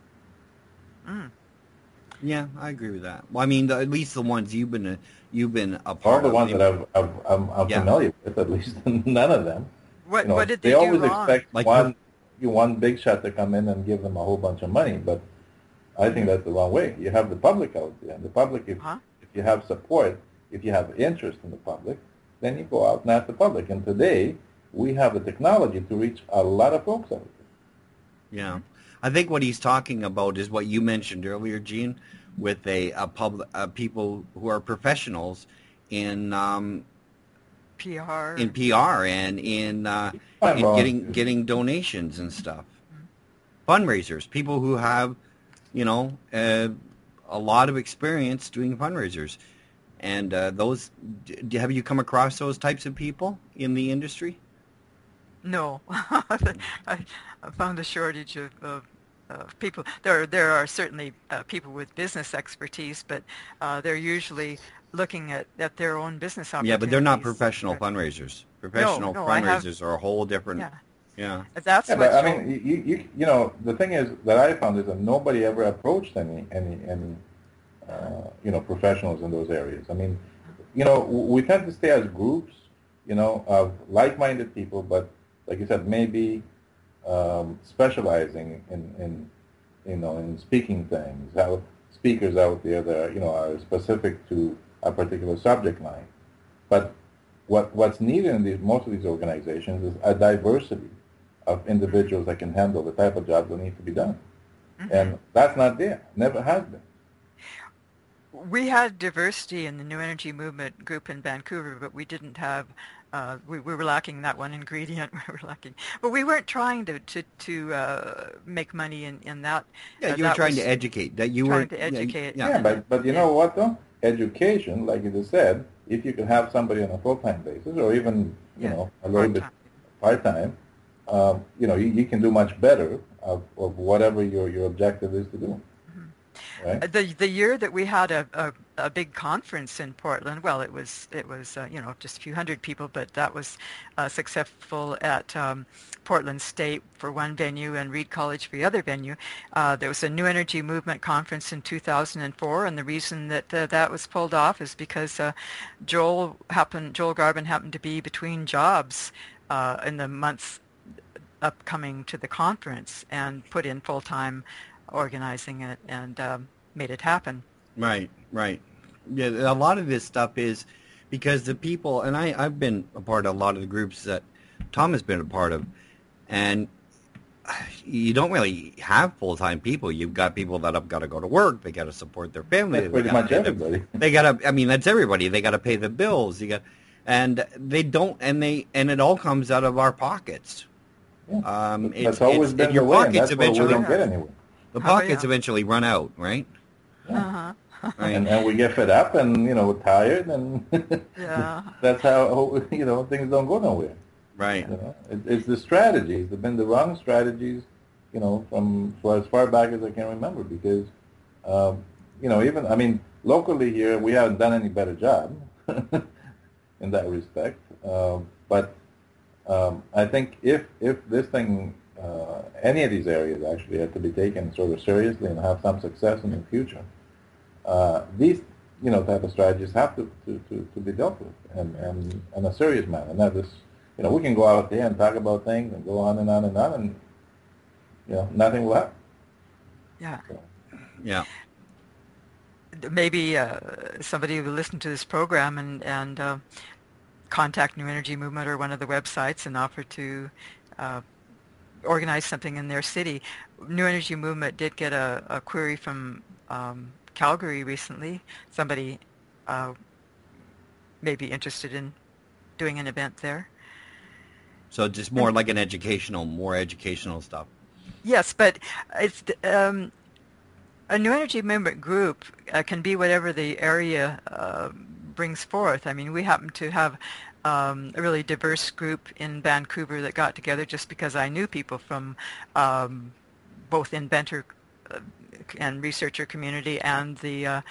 Yeah, I agree with that. Well, I mean, at least the ones you've been a part All of. the ones that I'm familiar with, at least none of them. What did they do always wrong? expect Like one big shot to come in and give them a whole bunch of money, but I think that's the wrong way. You have the public out there, and the public, if you have support, if you have interest in the public, then you go out and ask the public. And today, we have the technology to reach a lot of folks out there. Yeah. I think what he's talking about is what you mentioned earlier, Gene, with people who are professionals in PR, and in getting donations and stuff. Fundraisers, people who have, a lot of experience doing fundraisers. And have you come across those types of people in the industry? No, I found a shortage of people. There are certainly people with business expertise, but they're usually looking at their own business opportunities. Yeah, but they're not professional fundraisers. Professional fundraisers are a whole different. Yeah. That's yeah, but I mean, the thing is that I found is that nobody ever approached any professionals in those areas. I mean, we tend to stay as groups, of like-minded people, but like you said, maybe specializing in speaking things. How speakers out there that are specific to a particular subject line. But what's needed in most of these organizations is a diversity of individuals that can handle the type of jobs that need to be done, and that's not there. Never has been. We had diversity in the New Energy Movement group in Vancouver, but we didn't have. We were lacking that one ingredient. We were lacking, but we weren't trying to make money in that. Yeah, you were trying to educate. But you know what though? Education, like you just said, if you can have somebody on a full-time basis, or even a little bit part-time, you can do much better of whatever your objective is to do. Right. The year that we had a big conference in Portland, well, it was just a few hundred people, but that was successful at Portland State for one venue and Reed College for the other venue. There was a New Energy Movement conference in 2004, and the reason that that was pulled off is because Joel Garvin happened to be between jobs in the months upcoming to the conference, and put in full-time organizing it and made it happen. Right. Yeah, a lot of this stuff is because the people, and I've been a part of a lot of the groups that Tom has been a part of, and you don't really have full-time people. You've got people that have got to go to work. They got to support their family. That's pretty much everybody. That's everybody. They got to pay the bills. And they don't, and it all comes out of our pockets. Yeah. That's always been the way, and that's why we don't get anywhere. The pockets eventually run out, right? Yeah. Right. And we get fed up and, tired, and that's how, things don't go nowhere. Right. It's the strategies. They've been the wrong strategies, from as far back as I can remember, because, locally here, we haven't done any better job in that respect. But I think if this thing, any of these areas actually had to be taken sort of seriously and have some success in the future, these type of strategies have to be dealt with and in a serious manner. Not just we can go out there and talk about things and go on and on and on, and nothing will happen. Yeah. So, Yeah. Maybe somebody will listen to this program and contact New Energy Movement or one of the websites and offer to organize something in their city. New Energy Movement did get a query from Calgary recently. Somebody may be interested in doing an event there. So just more like more educational stuff. Yes, but it's a New Energy Movement group can be whatever the area brings forth. I mean, we happen to have a really diverse group in Vancouver that got together just because I knew people from both inventor and researcher community and the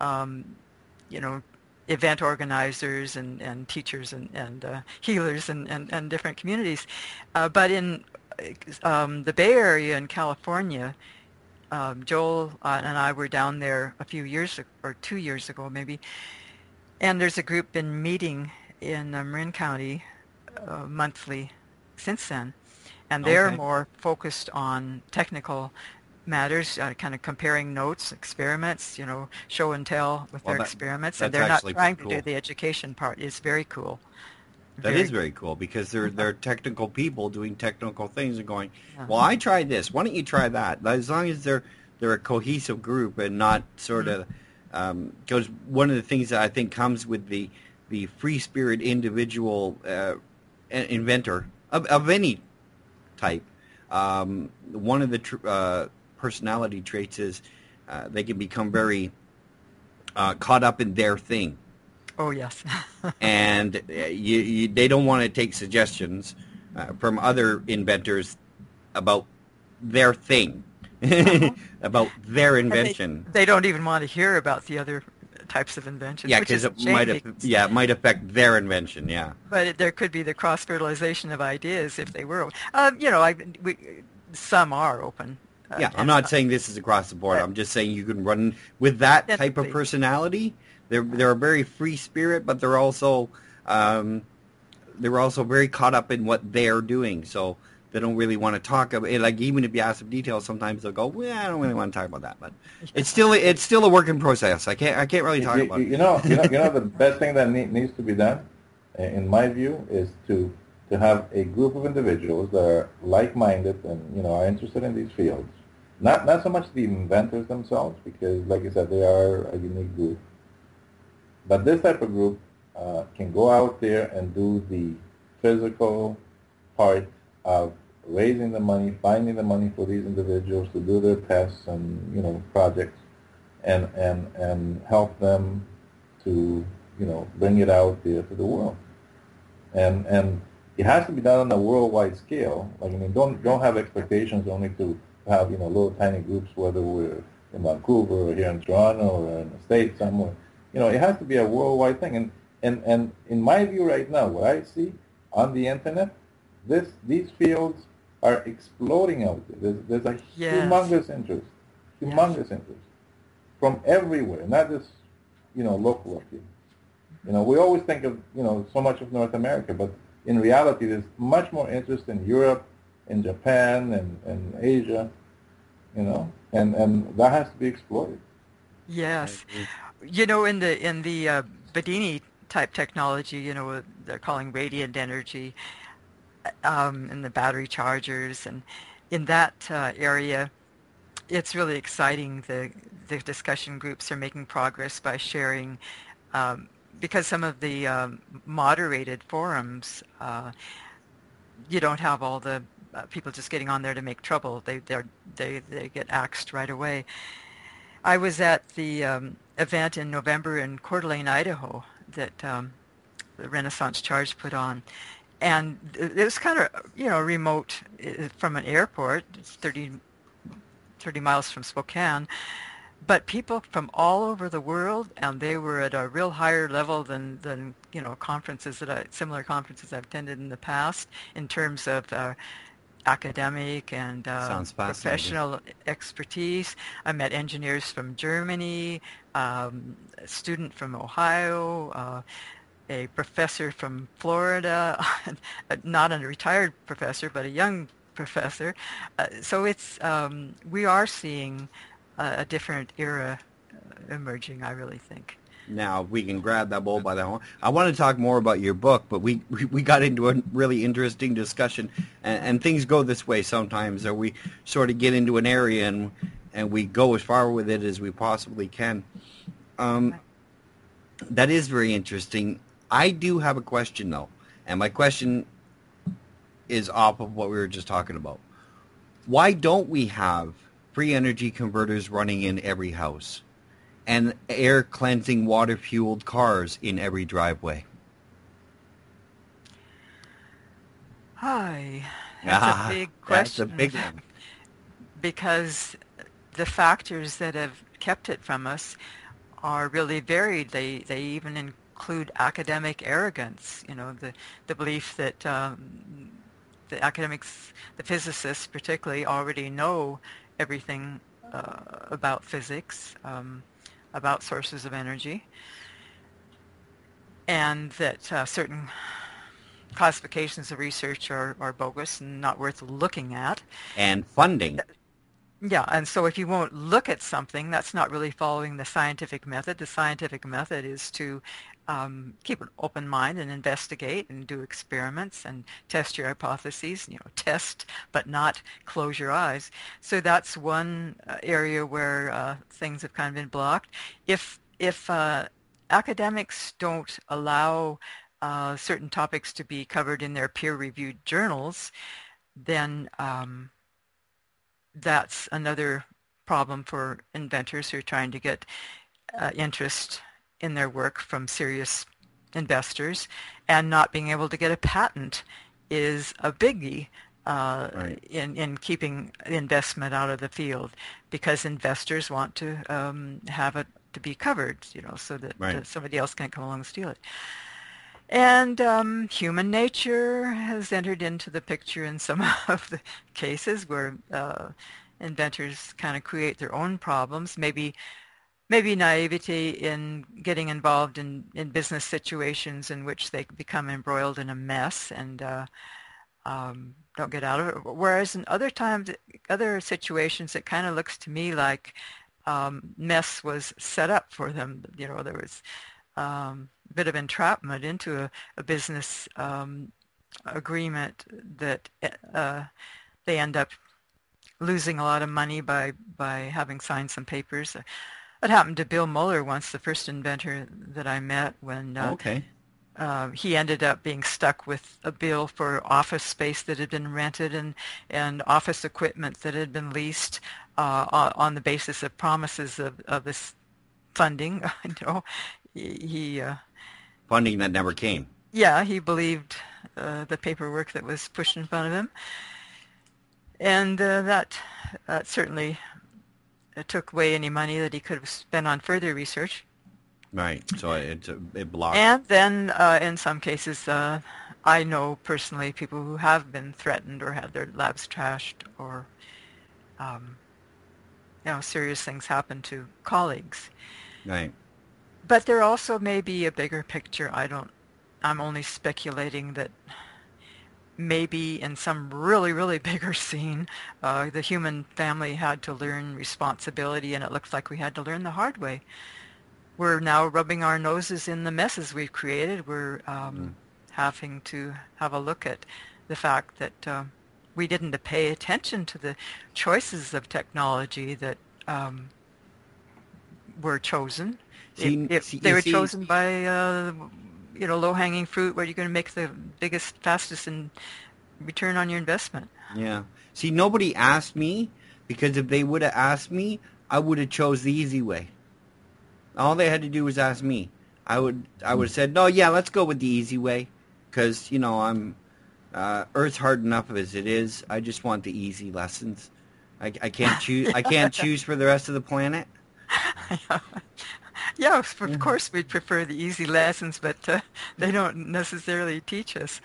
event organizers and teachers and healers and different communities. But in the Bay Area in California, Joel and I were down there a few years or 2 years ago maybe, and there's a group been meeting in Marin County monthly since then, and they're more focused on technical matters, kind of comparing notes, experiments, show and tell with their experiments, and they're not trying to do the education part. It's very cool. That is very cool because they're technical people doing technical things and going, well, I tried this. Why don't you try that? As long as they're a cohesive group and not sort of because one of the things that I think comes with the free spirit individual inventor of any type, one of the personality traits is they can become very caught up in their thing. Oh, yes. And they don't want to take suggestions from other inventors about their thing, about their invention. They don't even want to hear about the other types of inventions. Yeah, because it might affect their invention. Yeah, but there could be the cross fertilization of ideas if they were. Some are open. Yeah, I'm not saying this is across the board. I'm just saying you can run with that type of personality. They're a very free spirit, but they're also very caught up in what they're doing. So they don't really want to talk about it. Like even if you ask them details, sometimes they'll go, "Well, I don't really want to talk about that." But it's still a work in process. I can't really talk about it. The best thing that needs to be done, in my view, is to have a group of individuals that are like-minded and are interested in these fields. Not so much the inventors themselves, because like I said, they are a unique group. But this type of group can go out there and do the physical part of raising the money, finding the money for these individuals to do their tests and projects, and help them to bring it out there to the world. And it has to be done on a worldwide scale. Don't have expectations only to have little tiny groups, whether we're in Vancouver or here in Toronto or in the States somewhere. It has to be a worldwide thing. And in my view right now, what I see on the internet, these fields are exploding out there. There's a humongous interest from everywhere, not just local up here. We always think of so much of North America, but in reality, there's much more interest in Europe, in Japan, and Asia, and that has to be exploited. Yes. In the Bedini type technology, they're calling radiant energy, and the battery chargers, and in that area, it's really exciting. The discussion groups are making progress by sharing, because some of the moderated forums, you don't have all the people just getting on there to make trouble. They get axed right away. I was at the event in November in Coeur d'Alene, Idaho, that the Renaissance Charge put on, and it was kind of remote from an airport. It's 30 miles from Spokane, but people from all over the world, and they were at a real higher level than conferences similar conferences I've attended in the past in terms of academic and Sounds fascinating. professional expertise. I met engineers from Germany, a student from Ohio, a professor from Florida, not a retired professor, but a young professor. So we are seeing a different era emerging, I really think. Now, if we can grab that bull by the horn. I want to talk more about your book, but we got into a really interesting discussion, and things go this way sometimes, or we sort of get into an area and we go as far with it as we possibly can. That is very interesting. I do have a question, though, and my question is off of what we were just talking about. Why don't we have free energy converters running in every house and air cleansing water fueled cars in every driveway? Hi, that's a big question. That's a big one. Because the factors that have kept it from us are really varied. They even include academic arrogance, the belief that the academics, the physicists particularly, already know everything about physics, about sources of energy, and that certain classifications of research are bogus and not worth looking at. And funding. Yeah, and so if you won't look at something, that's not really following the scientific method. The scientific method is to keep an open mind and investigate and do experiments and test your hypotheses, test but not close your eyes. So that's one area where things have kind of been blocked. If academics don't allow certain topics to be covered in their peer-reviewed journals, then that's another problem for inventors who are trying to get interest in their work from serious investors, and not being able to get a patent is a biggie Right. in keeping investment out of the field, because investors want to have it to be covered, so that Right. somebody else can't come along and steal it. And human nature has entered into the picture in some of the cases where inventors kind of create their own problems. Maybe naivety in getting involved in business situations in which they become embroiled in a mess and don't get out of it. Whereas in other situations, it kind of looks to me like mess was set up for them. There was a bit of entrapment into a business agreement that they end up losing a lot of money by having signed some papers. It happened to Bill Muller once, the first inventor that I met, when Okay. he ended up being stuck with a bill for office space that had been rented and office equipment that had been leased on the basis of promises of this funding. He Funding that never came. yeah, he believed the paperwork that was pushed in front of him, and that certainly took away any money that he could have spent on further research. Right. So it blocked. And then in some cases, I know personally people who have been threatened or had their labs trashed, or serious things happen to colleagues. Right. But there also may be a bigger picture. I'm only speculating that maybe in some really, really bigger scene, the human family had to learn responsibility, and it looks like we had to learn the hard way. We're now rubbing our noses in the messes we've created. We're having to have a look at the fact that we didn't pay attention to the choices of technology that were chosen. They were chosen by low-hanging fruit, where you're going to make the biggest, fastest return on your investment. Yeah. See, nobody asked me, because if they would have asked me, I would have chose the easy way. All they had to do was ask me. I would have said, no, yeah, let's go with the easy way, because I'm Earth's hard enough as it is. I just want the easy lessons. I can't choose. I can't choose for the rest of the planet. Yeah, of course we'd prefer the easy lessons, but they don't necessarily teach us.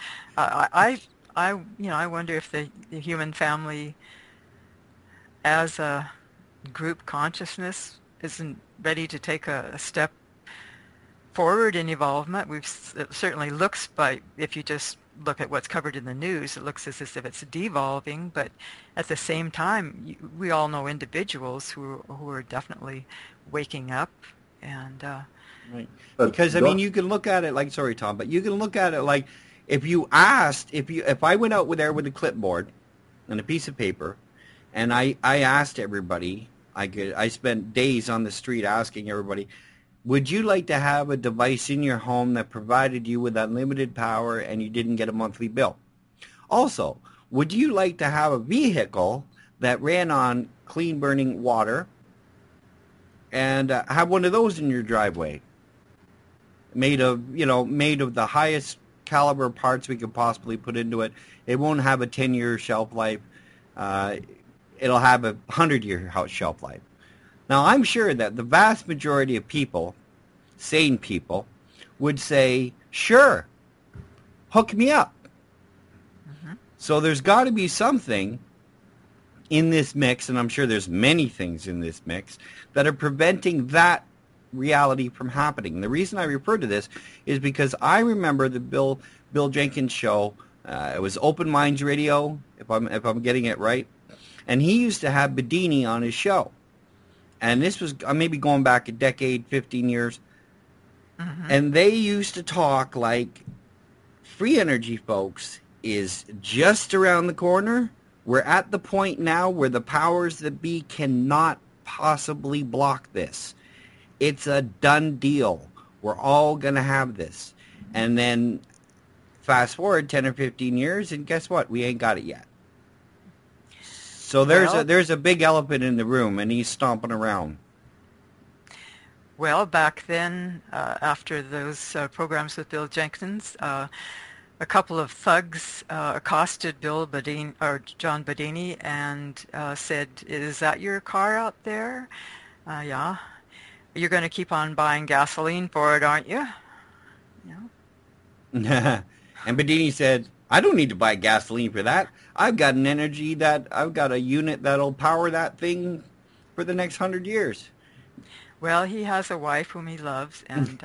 I wonder if the human family as a group consciousness isn't ready to take a step forward in evolvement. It certainly looks if you just look at what's covered in the news, it looks as if it's devolving, but at the same time, we all know individuals who are definitely waking up and Right. But Because I mean, you can look at it like, sorry, Tom, but you can look at it like if I went out there with a clipboard and a piece of paper, and I asked everybody, I spent days on the street asking everybody, would you like to have a device in your home that provided you with unlimited power and you didn't get a monthly bill? Also, would you like to have a vehicle that ran on clean burning water and have one of those in your driveway? Made of the highest caliber parts we could possibly put into it. It won't have a 10-year shelf life. It'll have a 100-year shelf life. Now, I'm sure that the vast majority of people, sane people, would say, sure, hook me up. mm-hmm. So there's got to be something in this mix, and I'm sure there's many things in this mix, that are preventing that reality from happening. The reason I refer to this is because I remember the Bill Jenkins show. It was Open Minds Radio, if I'm getting it right, and he used to have Bedini on his show, and this was maybe going back a decade, 15 years, Mm-hmm. and they used to talk like free energy, folks, is just around the corner. We're at the point now where the powers that be cannot possibly block this. It's a done deal. We're all going to have this. And then fast forward 10 or 15 years, and guess what? We ain't got it yet. So there's a big elephant in the room, and he's stomping around. Well, back then, after those programs with Bill Jenkins, a couple of thugs accosted John Bedini and said, "Is that your car out there? Yeah. You're going to keep on buying gasoline for it, aren't you?" And Bedini said, "I don't need to buy gasoline for that. I've got I've got a unit that'll power that thing for the next 100 years." Well, he has a wife whom he loves, and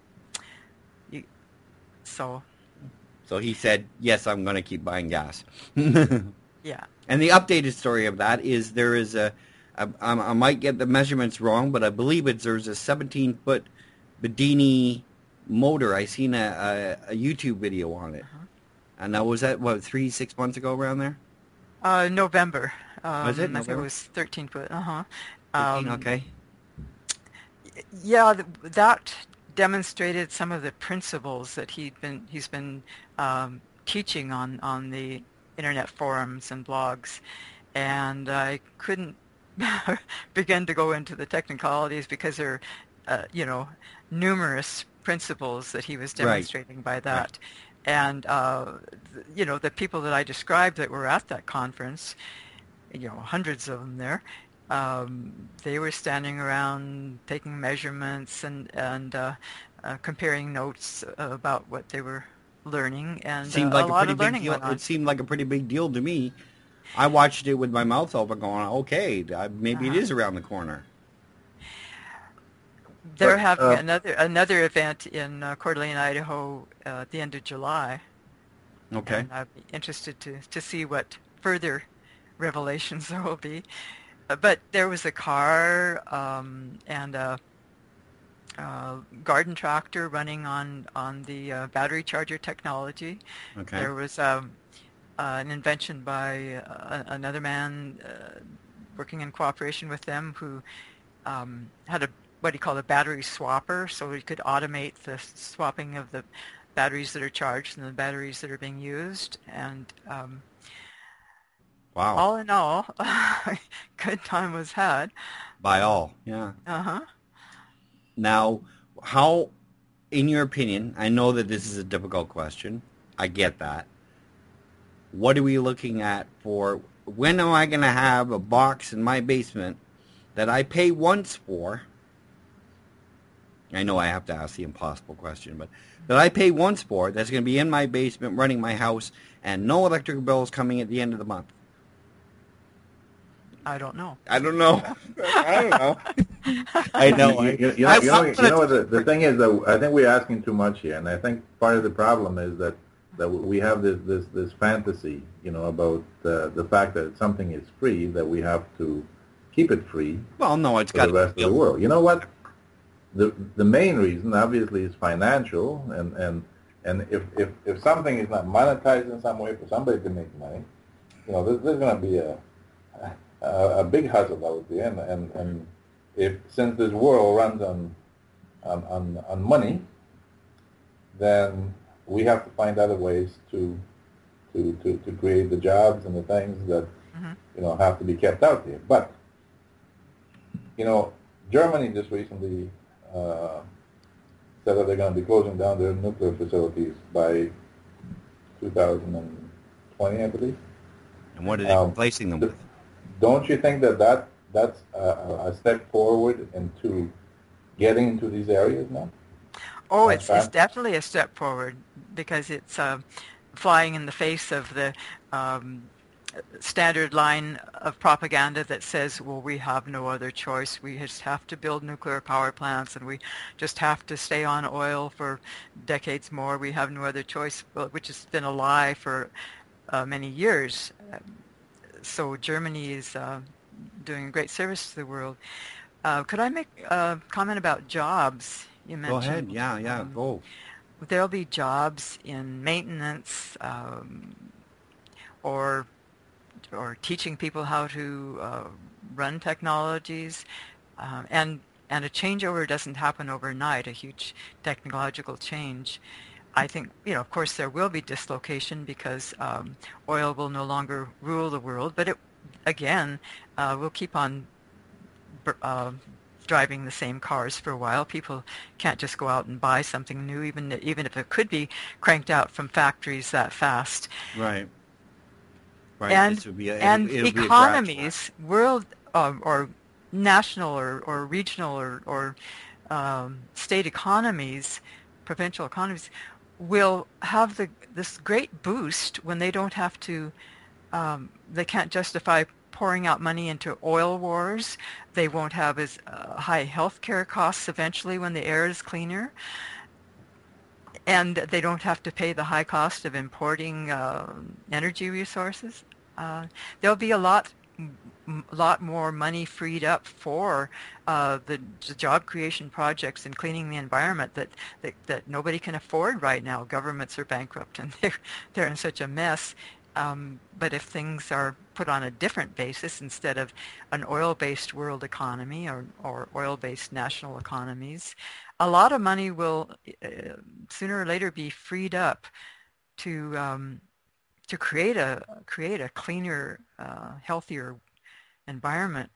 so he said, "Yes, I'm going to keep buying gas." yeah. And the updated story of that is there is I might get the measurements wrong, but I believe there's a 17-foot Bedini motor. I seen a YouTube video on it. Uh-huh. And that was 3-6 months ago around there? November. Was it I think November? it was 13 foot. 13, okay. Yeah, that demonstrated some of the principles that he's been teaching on the internet forums and blogs, and I couldn't begin to go into the technicalities because there are numerous principles that he was demonstrating by that. Right. And the people that I described that were at that conference, hundreds of them there, they were standing around taking measurements and comparing notes about what they were learning, and seemed like a lot of learning deal. went on. It seemed like a pretty big deal to me. I watched it with my mouth open going, okay, maybe it is around the corner. They're having another event in Coeur d'Alene, Idaho at the end of July. Okay. And I'd be interested to see what further revelations there will be. But there was a car and a garden tractor running on the battery charger technology. Okay. There was an invention by another man working in cooperation with them who had what he called a battery swapper, so he could automate the swapping of the batteries that are charged and the batteries that are being used. And wow. All in all, good time was had. By all, yeah. Uh-huh. Now, how, in your opinion, I know that this is a difficult question. I get that. What are we looking at when am I going to have a box in my basement that I pay once for I know I have to ask the impossible question, but that I pay once for that's going to be in my basement running my house and no electric bills coming at the end of the month? I don't know. I don't know. I don't know. I know. The thing is that I think we're asking too much here, and I think part of the problem is that we have this fantasy, about the fact that something is free, that we have to keep it free. Well, no, it's for got the rest of the world. You know what? The main reason, obviously, is financial, and if something is not monetized in some way for somebody to make money, there's going to be a big hustle out there, and since this world runs on money, then we have to find other ways to create the jobs and the things that have to be kept out there. But Germany just recently said that they're going to be closing down their nuclear facilities by 2020, I believe. And what are they replacing them with? Don't you think that's a step forward into getting into these areas now? Oh, it's definitely a step forward, because it's flying in the face of the standard line of propaganda that says, well, we have no other choice. We just have to build nuclear power plants, and we just have to stay on oil for decades more. We have no other choice, which has been a lie for many years. So Germany is doing a great service to the world. Could I make a comment about jobs? You mentioned. Go ahead. Yeah, go. There'll be jobs in maintenance, or teaching people how to run technologies, and a changeover doesn't happen overnight. A huge technological change. I think, of course, there will be dislocation because oil will no longer rule the world, but it, again, will keep on driving the same cars for a while. People can't just go out and buy something new, even if it could be cranked out from factories that fast. Right. And This would be economies, world or national or regional or state economies, provincial economies, will have this great boost when they don't have to, they can't justify pouring out money into oil wars. They won't have as high health care costs eventually when the air is cleaner. And they don't have to pay the high cost of importing energy resources. There'll be a lot more money freed up for the job creation projects and cleaning the environment that nobody can afford right now. Governments are bankrupt and they're in such a mess. But if things are put on a different basis, instead of an oil-based world economy or oil-based national economies, a lot of money will sooner or later be freed up to create a cleaner, healthier environment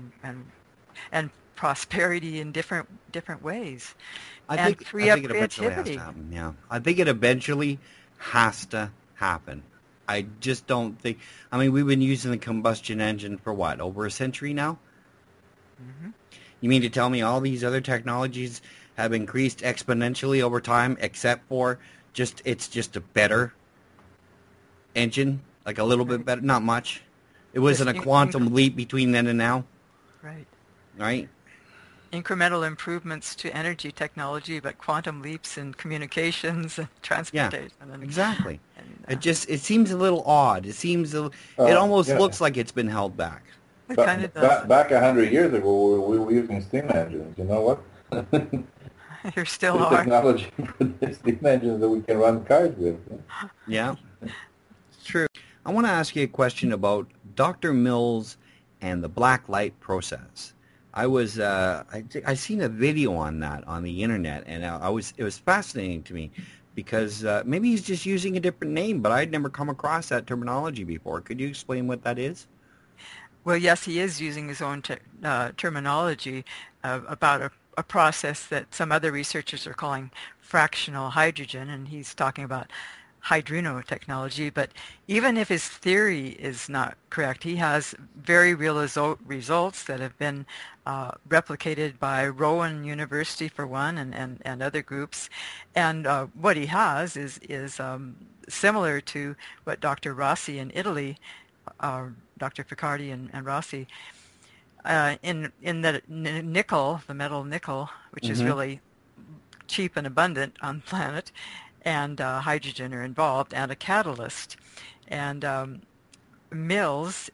and prosperity in different ways, and free up creativity. Yeah, I think it eventually has to happen. I just don't think. I mean, we've been using the combustion engine for what, over a century now? Mm-hmm. You mean to tell me all these other technologies have increased exponentially over time, except for it's just a better engine, like a little bit better, not much. It wasn't a quantum leap between then and now. Right. Incremental improvements to energy technology, but quantum leaps in communications and transportation. Yeah, exactly. It seems a little odd. It seems it almost looks like it's been held back. It kind of does. Back 100 years ago, we were using steam engines. You know what? There still are. Technology for steam engines that we can run cars with. Yeah, it's true. I want to ask you a question about Dr. Mills and the black light process. I seen a video on that on the internet, and it was fascinating to me because maybe he's just using a different name, but I'd never come across that terminology before. Could you explain what that is? Well, yes, he is using his own terminology about a process that some other researchers are calling fractional hydrogen, and he's talking about hydrino technology. But even if his theory is not correct, he has very real results that have been replicated by Rowan University for one, and other groups. And what he has is similar to what Dr. Rossi in Italy, Dr. Picardi and Rossi, in the nickel, the metal nickel, which is really cheap and abundant on the planet, and hydrogen are involved, and a catalyst. And Mills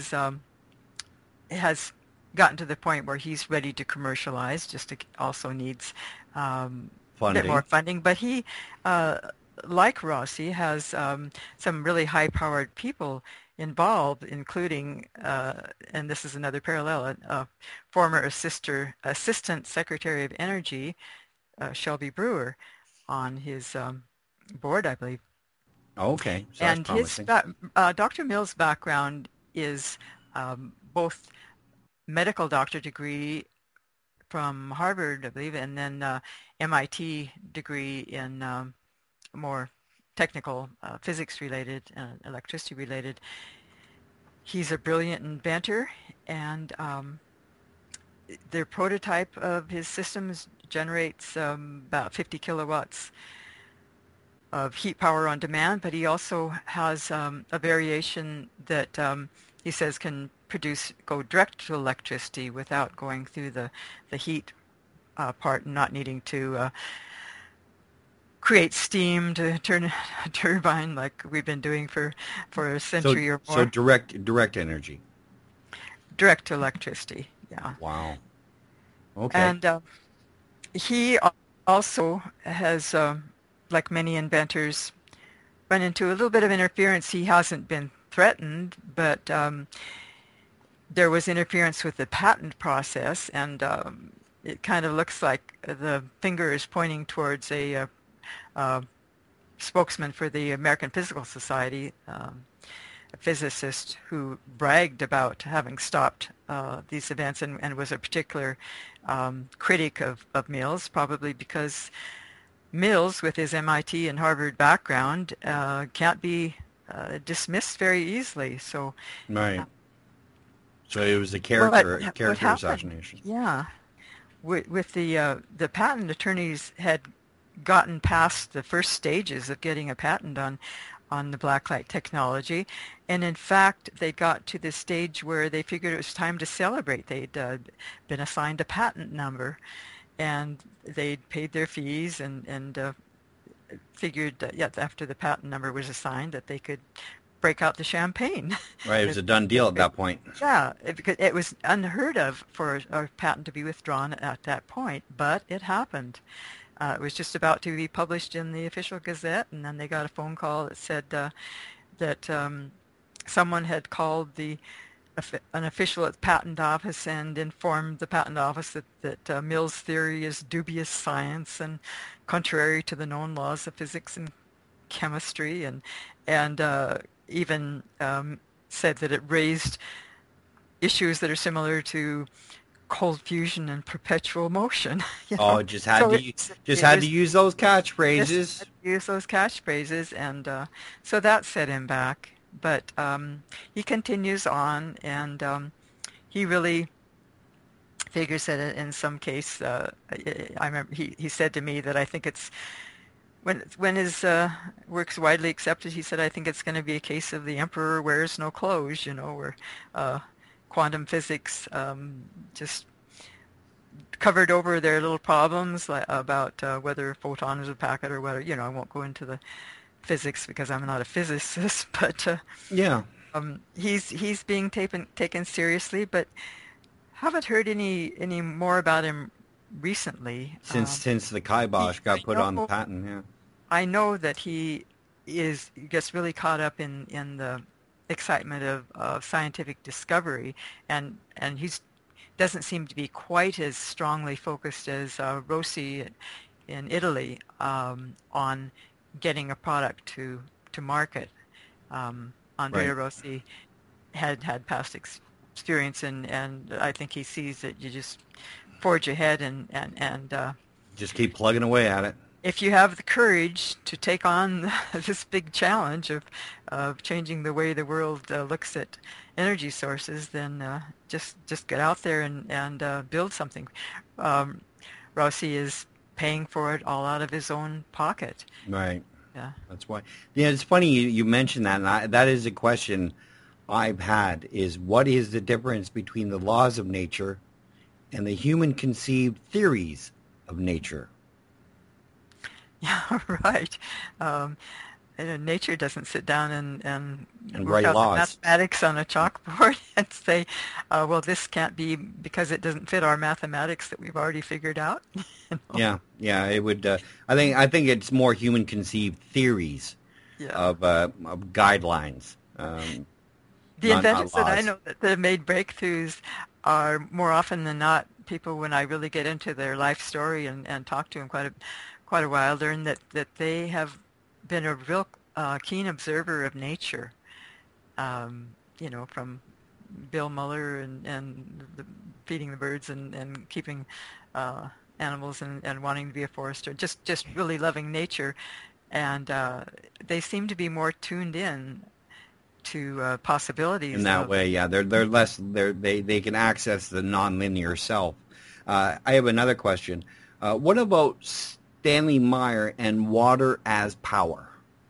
has gotten to the point where he's ready to commercialize, also needs a bit more funding. But he, like Rossi, has some really high-powered people involved, including, and this is another parallel, a former Assistant Secretary of Energy, Shelby Brewer, on his board, I believe. Okay. So and his Dr. Mills' background is both medical doctor degree from Harvard, I believe, and then MIT degree in more technical, physics-related, electricity-related. He's a brilliant inventor, and their prototype of his systems generates about 50 kilowatts of heat power on demand, but he also has a variation that he says can go direct to electricity without going through the heat part and not needing to create steam to turn a turbine like we've been doing for a century or more. So direct energy. Direct to electricity, yeah. Wow. Okay. And he also has, like many inventors, run into a little bit of interference. He hasn't been threatened, but there was interference with the patent process, and it kind of looks like the finger is pointing towards a spokesman for the American Physical Society, a physicist who bragged about having stopped these events and was a particular critic of Mills, probably because Mills, with his MIT and Harvard background, can't be dismissed very easily. So, right. So it was a character assassination. Yeah, with the patent attorneys had gotten past the first stages of getting a patent on the blacklight technology, and in fact they got to the stage where they figured it was time to celebrate. They'd been assigned a patent number, and they'd paid their fees and figured that after the patent number was assigned that they could break out the champagne. Right, it was a done deal at that point. Yeah, because it was unheard of for a patent to be withdrawn at that point, but it happened. It was just about to be published in the official Gazette, and then they got a phone call that said that someone had called an official at the patent office and informed the patent office that Mills' theory is dubious science and contrary to the known laws of physics and chemistry, and even said that it raised issues that are similar to cold fusion and perpetual motion. Oh, just had to use those catchphrases. Use those catchphrases, and so that set him back. But he continues on, and he really figures that in some case, I remember he said to me that I think it's when his work's widely accepted, he said, I think it's going to be a case of the emperor wears no clothes, where quantum physics just covered over their little problems about whether a photon is a packet or whether, I won't go into the physics because I'm not a physicist, but he's being taken seriously, but haven't heard any more about him recently. Since the kibosh got put on the patent, yeah. I know that he gets really caught up in the excitement of scientific discovery, and he doesn't seem to be quite as strongly focused as Rossi in Italy on getting a product to market. Andrea Rossi had past experience, and I think he sees that you just forge ahead and just keep plugging away at it. if you have the courage to take on this big challenge of changing the way the world looks at energy sources, then just get out there and build something. Rossi is paying for it all out of his own pocket. Right. Yeah. That's why. Yeah, it's funny you mentioned that, and that is a question I've had, is what is the difference between the laws of nature and the human-conceived theories of nature? Yeah, right. Nature doesn't sit down and work write out the laws. mathematics on a chalkboard and say, well, this can't be because it doesn't fit our mathematics that we've already figured out. You know? Yeah, it would. I think it's more human-conceived theories of guidelines. The inventions that I know that have made breakthroughs are more often than not people, when I really get into their life story and talk to them quite a while, learn that they have been a real keen observer of nature, you know, from Bill Muller and feeding the birds and keeping animals and wanting to be a forester, just really loving nature. And they seem to be more tuned in to possibilities. In that way, yeah, they're less, they can access the nonlinear self. I have another question. What about Stanley Meyer and water as power?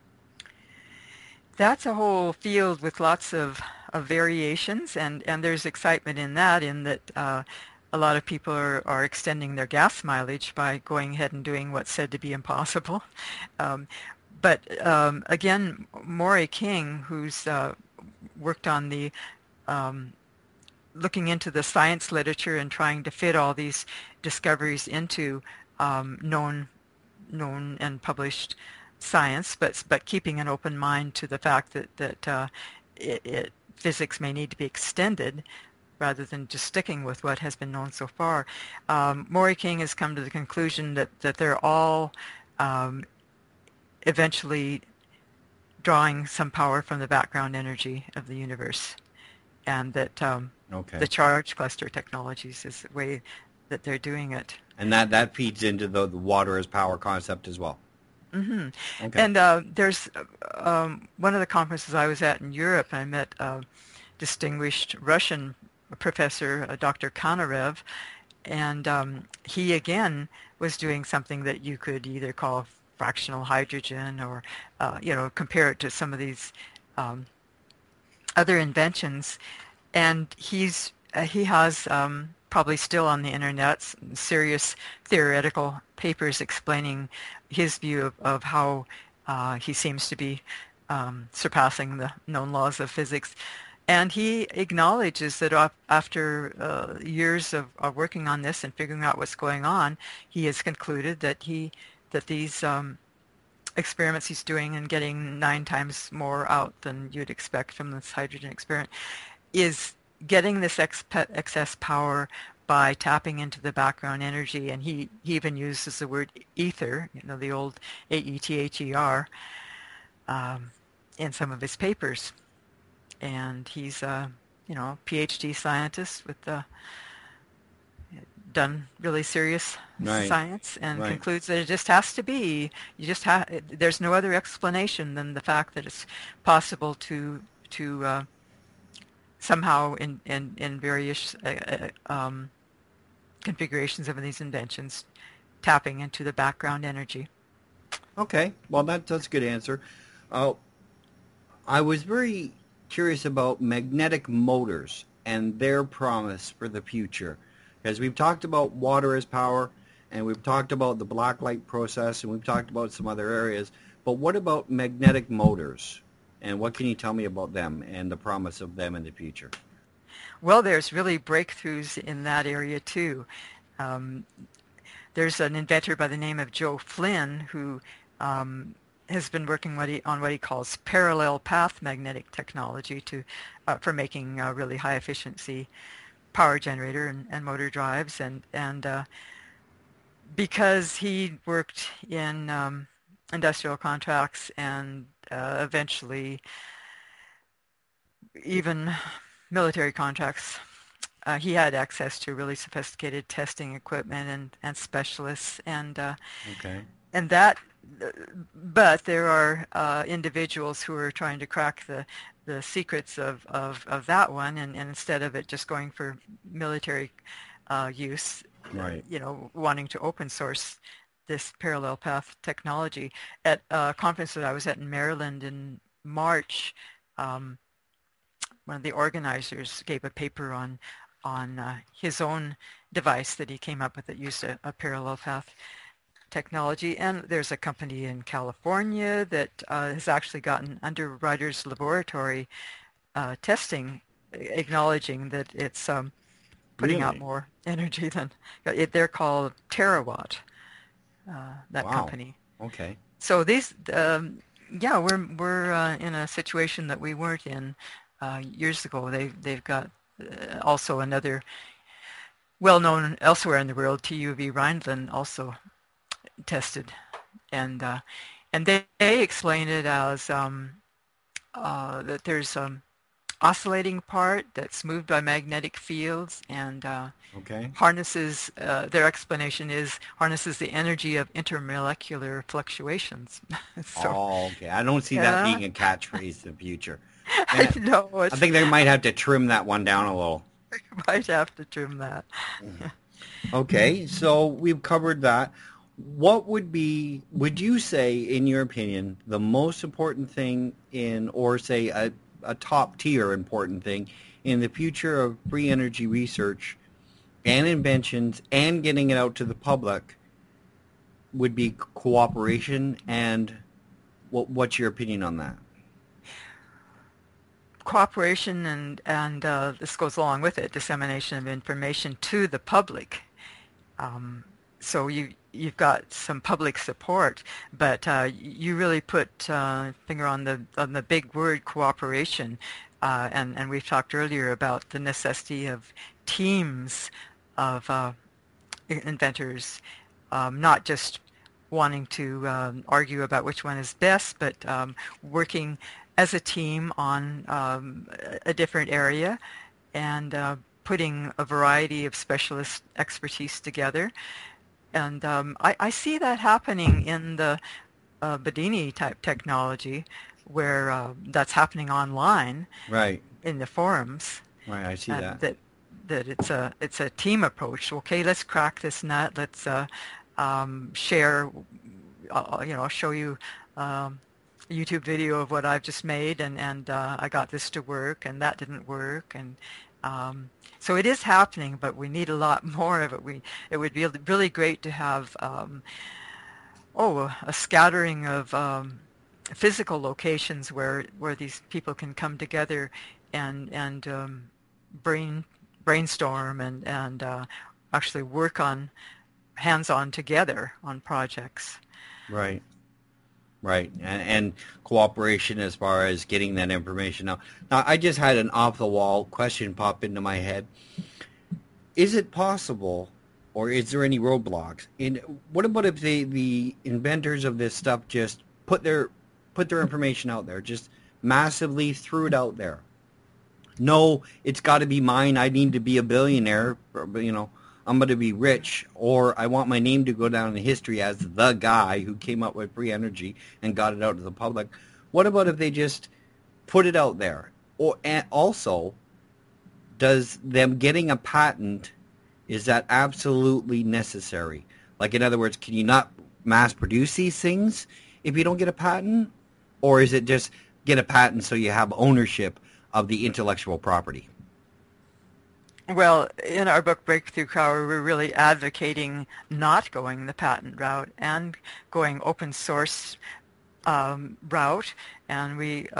That's a whole field with lots of variations, and there's excitement in that a lot of people are extending their gas mileage by going ahead and doing what's said to be impossible. But again, Maury King, who's worked on the looking into the science literature and trying to fit all these discoveries into known and published science, but keeping an open mind to the fact that physics may need to be extended rather than just sticking with what has been known so far. Maury King has come to the conclusion that they're all eventually drawing some power from the background energy of the universe, and that the charge cluster technologies is the way that they're doing it. And that feeds into the water as power concept as well. Mm-hmm. Okay. And there's one of the conferences I was at in Europe, I met a distinguished Russian professor, Dr. Kanarev, and he again was doing something that you could either call fractional hydrogen or compare it to some of these other inventions. And he has probably still on the internet serious theoretical papers explaining his view of how he seems to be surpassing the known laws of physics. And he acknowledges that after years of working on this and figuring out what's going on, he has concluded that these experiments he's doing and getting 9 times more out than you'd expect from this hydrogen experiment is getting this excess power by tapping into the background energy. And he even uses the word ether, the old AETHER, in some of his papers. And he's a PhD scientist with done really serious science, and concludes that it just has to be. There's no other explanation than the fact that it's possible to somehow in various configurations of these inventions, tapping into the background energy. Okay, well that's a good answer. I was very curious about magnetic motors and their promise for the future, because we've talked about water as power, and we've talked about the black light process, and we've talked about some other areas, but what about magnetic motors, and what can you tell me about them and the promise of them in the future? Well, there's really breakthroughs in that area too. There's an inventor by the name of Joe Flynn who has been working on what he calls parallel path magnetic technology for making really high efficiency power generator and motor drives, and because he worked in industrial contracts and eventually even military contracts, he had access to really sophisticated testing equipment and specialists, and and that, but there are individuals who are trying to crack the secrets of that one, and instead of it just going for military use, Right. wanting to open source this parallel path technology. At a conference that I was at in Maryland in March, one of the organizers gave a paper on his own device that he came up with that used a parallel path technology. And there's a company in California that has actually gotten Underwriters Laboratory testing, acknowledging that it's putting out Really? more energy than they're called Terawatt. That Wow. company. Okay. So these, we're in a situation that we weren't in years ago. They've got also another well-known elsewhere in the world, TUV Rheinland, also tested, and they explain it as that there's oscillating part that's moved by magnetic fields and Okay. harnesses, their explanation is harnesses the energy of intermolecular fluctuations. So, Oh, okay. I don't see that yeah. being a catchphrase in the future. I know, I think they might have to trim that one down a little. might have to trim that. Okay, so we've covered that. What would you say, in your opinion, the most important thing or say a top tier important thing in the future of free energy research and inventions and getting it out to the public would be cooperation, and what's your opinion on that? Cooperation and this goes along with it, dissemination of information to the public. So you've got some public support, but you really put finger on the big word, cooperation, and we've talked earlier about the necessity of teams of inventors, not just wanting to argue about which one is best, but working as a team on a different area and putting a variety of specialist expertise together. And I see that happening in the Bedini type technology, where that's happening online, Right. in the forums. Right, I see And that. that it's a team approach. Okay, let's crack this nut. Let's share. I'll show you a YouTube video of what I've just made, and I got this to work, and that didn't work, and so it is happening, but we need a lot more of it. It would be really great to have a scattering of physical locations where these people can come together and brainstorm and actually work on hands-on together on projects. Right. Right. And cooperation as far as getting that information out. Now, I just had an off-the-wall question pop into my head. Is it possible, or is there any roadblocks? What about if the inventors of this stuff just put their information out there, just massively threw it out there? No, it's got to be mine. I need to be a billionaire. I'm going to be rich, or I want my name to go down in history as the guy who came up with free energy and got it out to the public. What about if they just put it out there? And also, does them getting a patent, is that absolutely necessary? Like, in other words, can you not mass produce these things if you don't get a patent? Or is it just get a patent so you have ownership of the intellectual property? Well, in our book, Breakthrough Power, we're really advocating not going the patent route and going open source route. And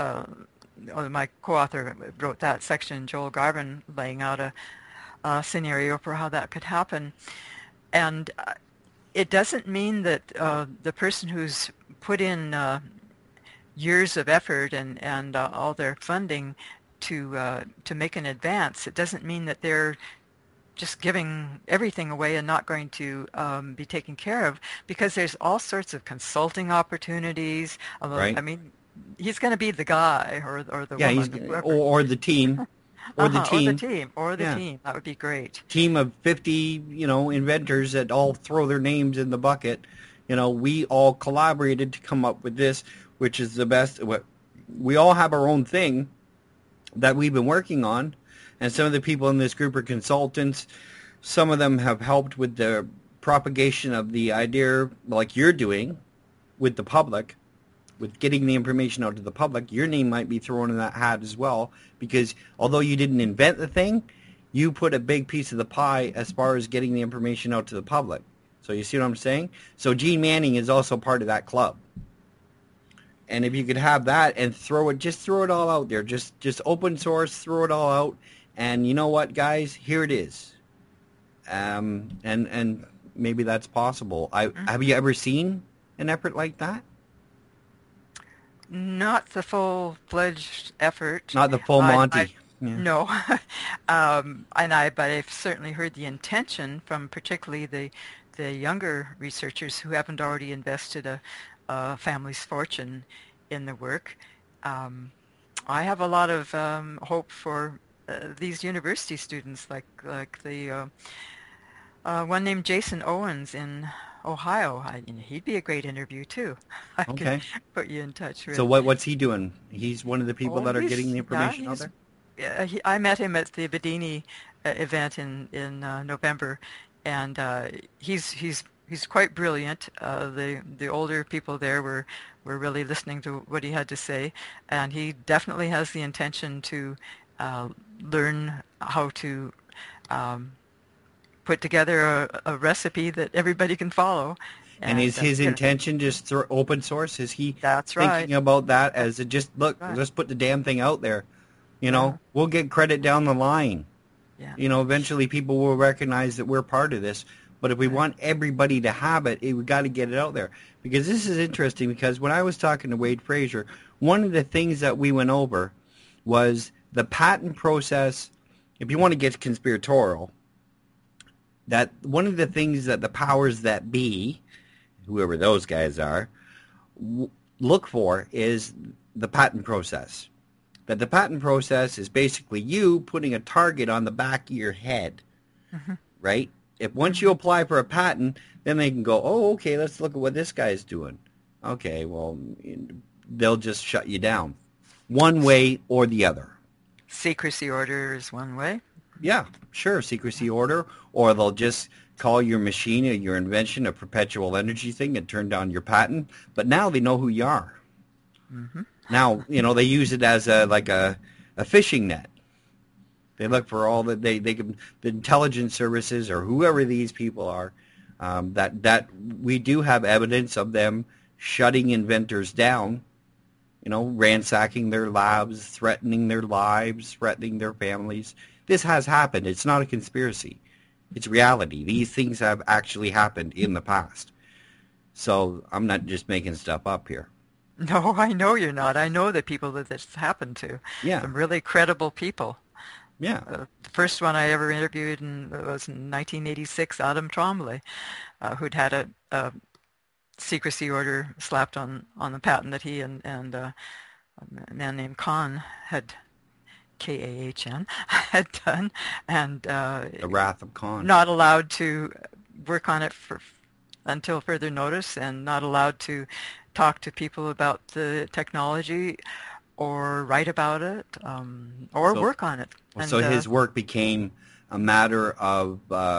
my co-author wrote that section, Joel Garvin, laying out a scenario for how that could happen. And it doesn't mean that the person who's put in years of effort and all their funding to make an advance, it doesn't mean that they're just giving everything away and not going to be taken care of, because there's all sorts of consulting opportunities. Right. I mean, he's going to be the guy or the woman, or the team, or the team, team. That would be great. Team of 50, inventors that all throw their names in the bucket, we all collaborated to come up with this, which is the best. We all have our own thing that we've been working on, and some of the people in this group are consultants. Some of them have helped with the propagation of the idea, like you're doing with the public, with getting the information out to the public. Your name might be thrown in that hat as well, because although you didn't invent the thing, you put a big piece of the pie as far as getting the information out to the public. So you see what I'm saying? So Gene Manning is also part of that club. And if you could have that and throw it all out there, just open source, throw it all out, and you know what, guys, here it is. And maybe that's possible. Have you ever seen an effort like that? Not the full-fledged effort. Not the full Monty. Yeah. No. But I've certainly heard the intention from particularly the younger researchers who haven't already invested a family's fortune in the work. I have a lot of hope for these university students, like the one named Jason Owens in Ohio. He'd be a great interview too. I could put you in touch with. So what's he doing? He's one of the people that are getting the information out there? Yeah, I met him at the Bedini event in November, and he's quite brilliant. The older people there were really listening to what he had to say, and he definitely has the intention to learn how to put together a recipe that everybody can follow. And is his intention just open source? Is he That's right. thinking about that as let's put the damn thing out there? We'll get credit down the line. Yeah. Eventually people will recognize that we're part of this. But if we want everybody to have it, we've got to get it out there. Because this is interesting, because when I was talking to Wade Fraser, one of the things that we went over was the patent process. If you want to get conspiratorial, that one of the things that the powers that be, whoever those guys are, look for is the patent process. That the patent process is basically you putting a target on the back of your head, right? If once you apply for a patent, then they can go, oh, okay, let's look at what this guy's doing. Okay, well, they'll just shut you down one way or the other. Secrecy order is one way. Yeah, sure, secrecy order, or they'll just call your machine or your invention a perpetual energy thing and turn down your patent. But now they know who you are. Now, they use it as a fishing net. They look for all that the intelligence services or whoever these people are, that we do have evidence of them shutting inventors down, ransacking their labs, threatening their lives, threatening their families. This has happened. It's not a conspiracy. It's reality. These things have actually happened in the past. So I'm not just making stuff up here. No, I know you're not. I know the people that this happened to. Yeah. Some really credible people. Yeah. The first one I ever interviewed was in 1986, Adam Trombley, who'd had a secrecy order slapped on the patent that he and a man named Kahn had, Kahn, had done, and the Wrath of Khan. Not allowed to work on it until further notice, and not allowed to talk to people about the technology or write about it or work on it. And, so his work became a matter of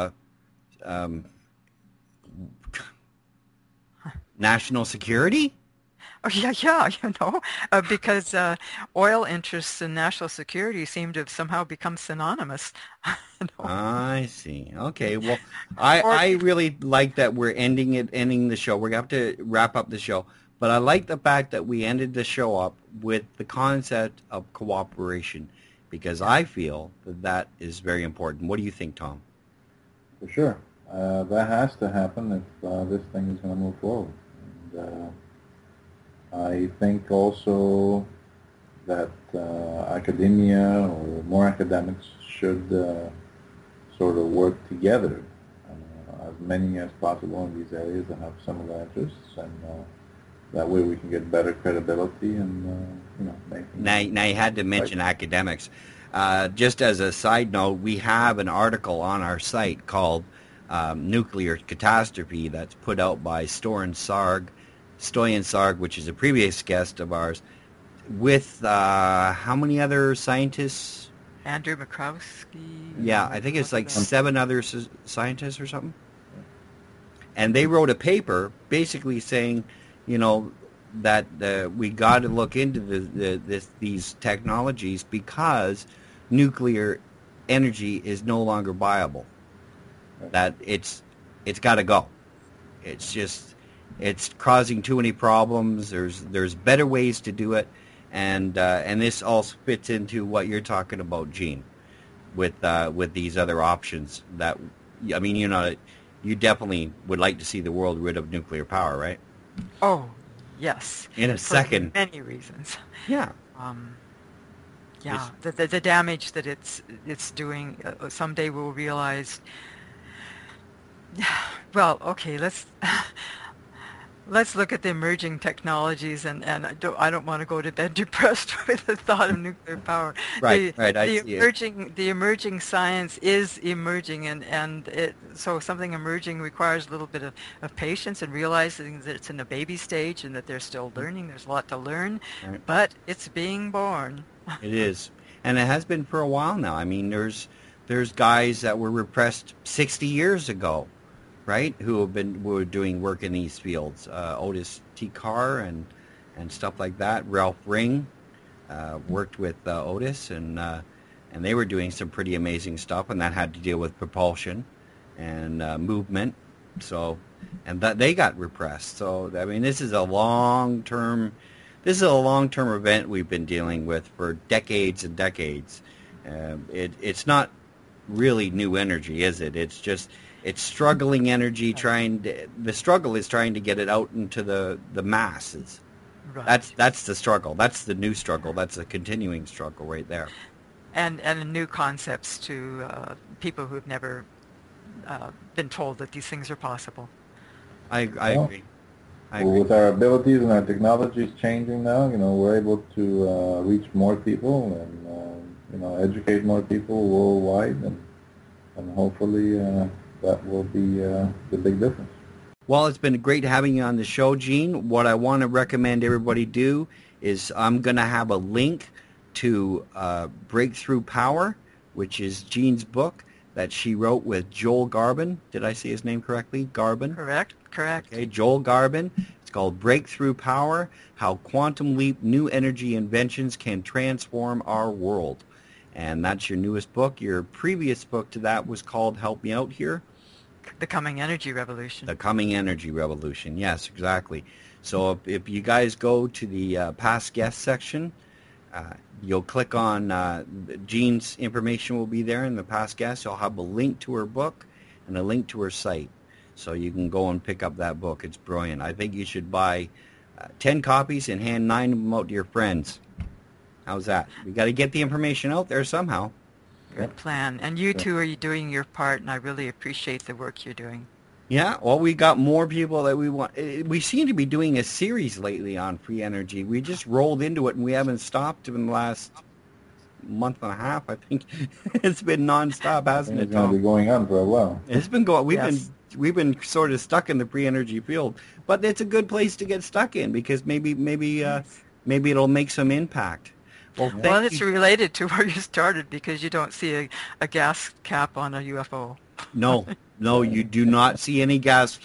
national security? Oh, yeah, because oil interests and national security seem to have somehow become synonymous. I see. Okay, well, I really like that we're ending the show. We're going to have to wrap up the show. But I like the fact that we ended the show up with the concept of cooperation, because I feel that is very important. What do you think, Tom? For sure. That has to happen if this thing is going to move forward. And, I think also that academia or more academics should sort of work together, as many as possible in these areas that have similar interests, and that way we can get better credibility and Now you had to mention academics. Just as a side note, we have an article on our site called nuclear catastrophe that's put out by Stoyan Sarg, which is a previous guest of ours, with how many other scientists? Andrew Mikrowski. Yeah, I think it's like 7 other scientists or something. And they wrote a paper basically saying, that we got to look into these technologies because nuclear energy is no longer viable. That it's got to go. It's causing too many problems. There's better ways to do it, and this also fits into what you're talking about, Gene, with these other options. That, I mean, you definitely would like to see the world rid of nuclear power, right? Oh, yes. In a second. For many reasons. Yeah. The damage that it's doing. Someday we'll realize. Well, okay, let's look at the emerging technologies, and I don't want to go to bed depressed with the thought of nuclear power. Right. The emerging science is emerging, so something emerging requires a little bit of patience and realizing that it's in the baby stage and that they're still learning. There's a lot to learn, but it's being born. It is, and it has been for a while now. I mean, there's guys that were repressed 60 years ago, right? Who were doing work in these fields. Otis T. Carr and stuff like that. Ralph Ring worked with Otis, and they were doing some pretty amazing stuff, and that had to deal with propulsion and movement. So, and that they got repressed. So, I mean, this is a long-term event we've been dealing with for decades and decades. It's not really new energy, is it? It's struggling energy. The struggle is trying to get it out into the masses. Right. That's the struggle. That's the new struggle. That's a continuing struggle right there. And new concepts to people who've never been told that these things are possible. I agree. With our abilities and our technologies changing now, we're able to reach more people and educate more people worldwide, and hopefully that will be the big difference. Well, it's been great having you on the show, Gene. What I want to recommend everybody do is I'm going to have a link to Breakthrough Power, which is Gene's book that she wrote with Joel Garvin. Did I say his name correctly? Garvin? Correct. Okay, Joel Garvin. It's called Breakthrough Power, How Quantum Leap New Energy Inventions Can Transform Our World. And that's your newest book. Your previous book to that was called, help me out here. The Coming Energy Revolution. The Coming Energy Revolution. Yes, exactly. So if you guys go to the past guest section, you'll click on Jean's information will be there in the past guest. You'll have a link to her book and a link to her site. So you can go and pick up that book. It's brilliant. I think you should buy 10 copies and hand 9 of them out to your friends. How's that? We got to get the information out there somehow. Good plan. And you two are doing your part, and I really appreciate the work you're doing. Yeah, well, we got more people that we want. We seem to be doing a series lately on free energy. We just rolled into it, and we haven't stopped in the last month and a half. I think it's been nonstop, hasn't it? It's going to be going on for a while. It's been going. We've been sort of stuck in the free energy field, but it's a good place to get stuck in because maybe it'll make some impact. Well, it's related to where you started because you don't see a gas cap on a UFO. No, you do not see any gas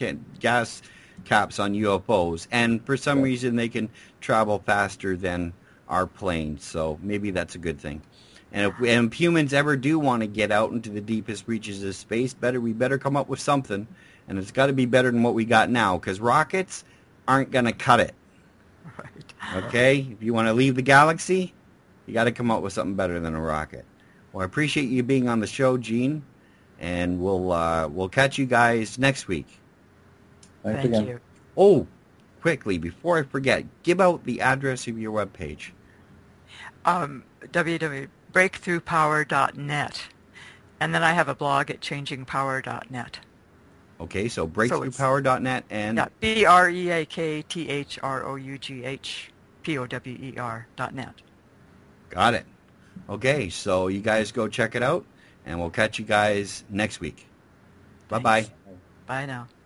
caps on UFOs, and for some reason they can travel faster than our planes, so maybe that's a good thing. And if humans ever do want to get out into the deepest reaches of space, we better come up with something, and it's got to be better than what we got now, because rockets aren't going to cut it. Right. Okay? If you want to leave the galaxy, you got to come up with something better than a rocket. Well, I appreciate you being on the show, Gene, and we'll catch you guys next week. Thanks Thank again. you. Oh, quickly, before I forget, give out the address of your webpage. www.breakthroughpower.net. And then I have a blog at changingpower.net. Okay, so breakthroughpower.net and... Yeah, BREAKTHROUGHPOWER.net. Got it. Okay, so you guys go check it out, and we'll catch you guys next week. Bye-bye. Bye now.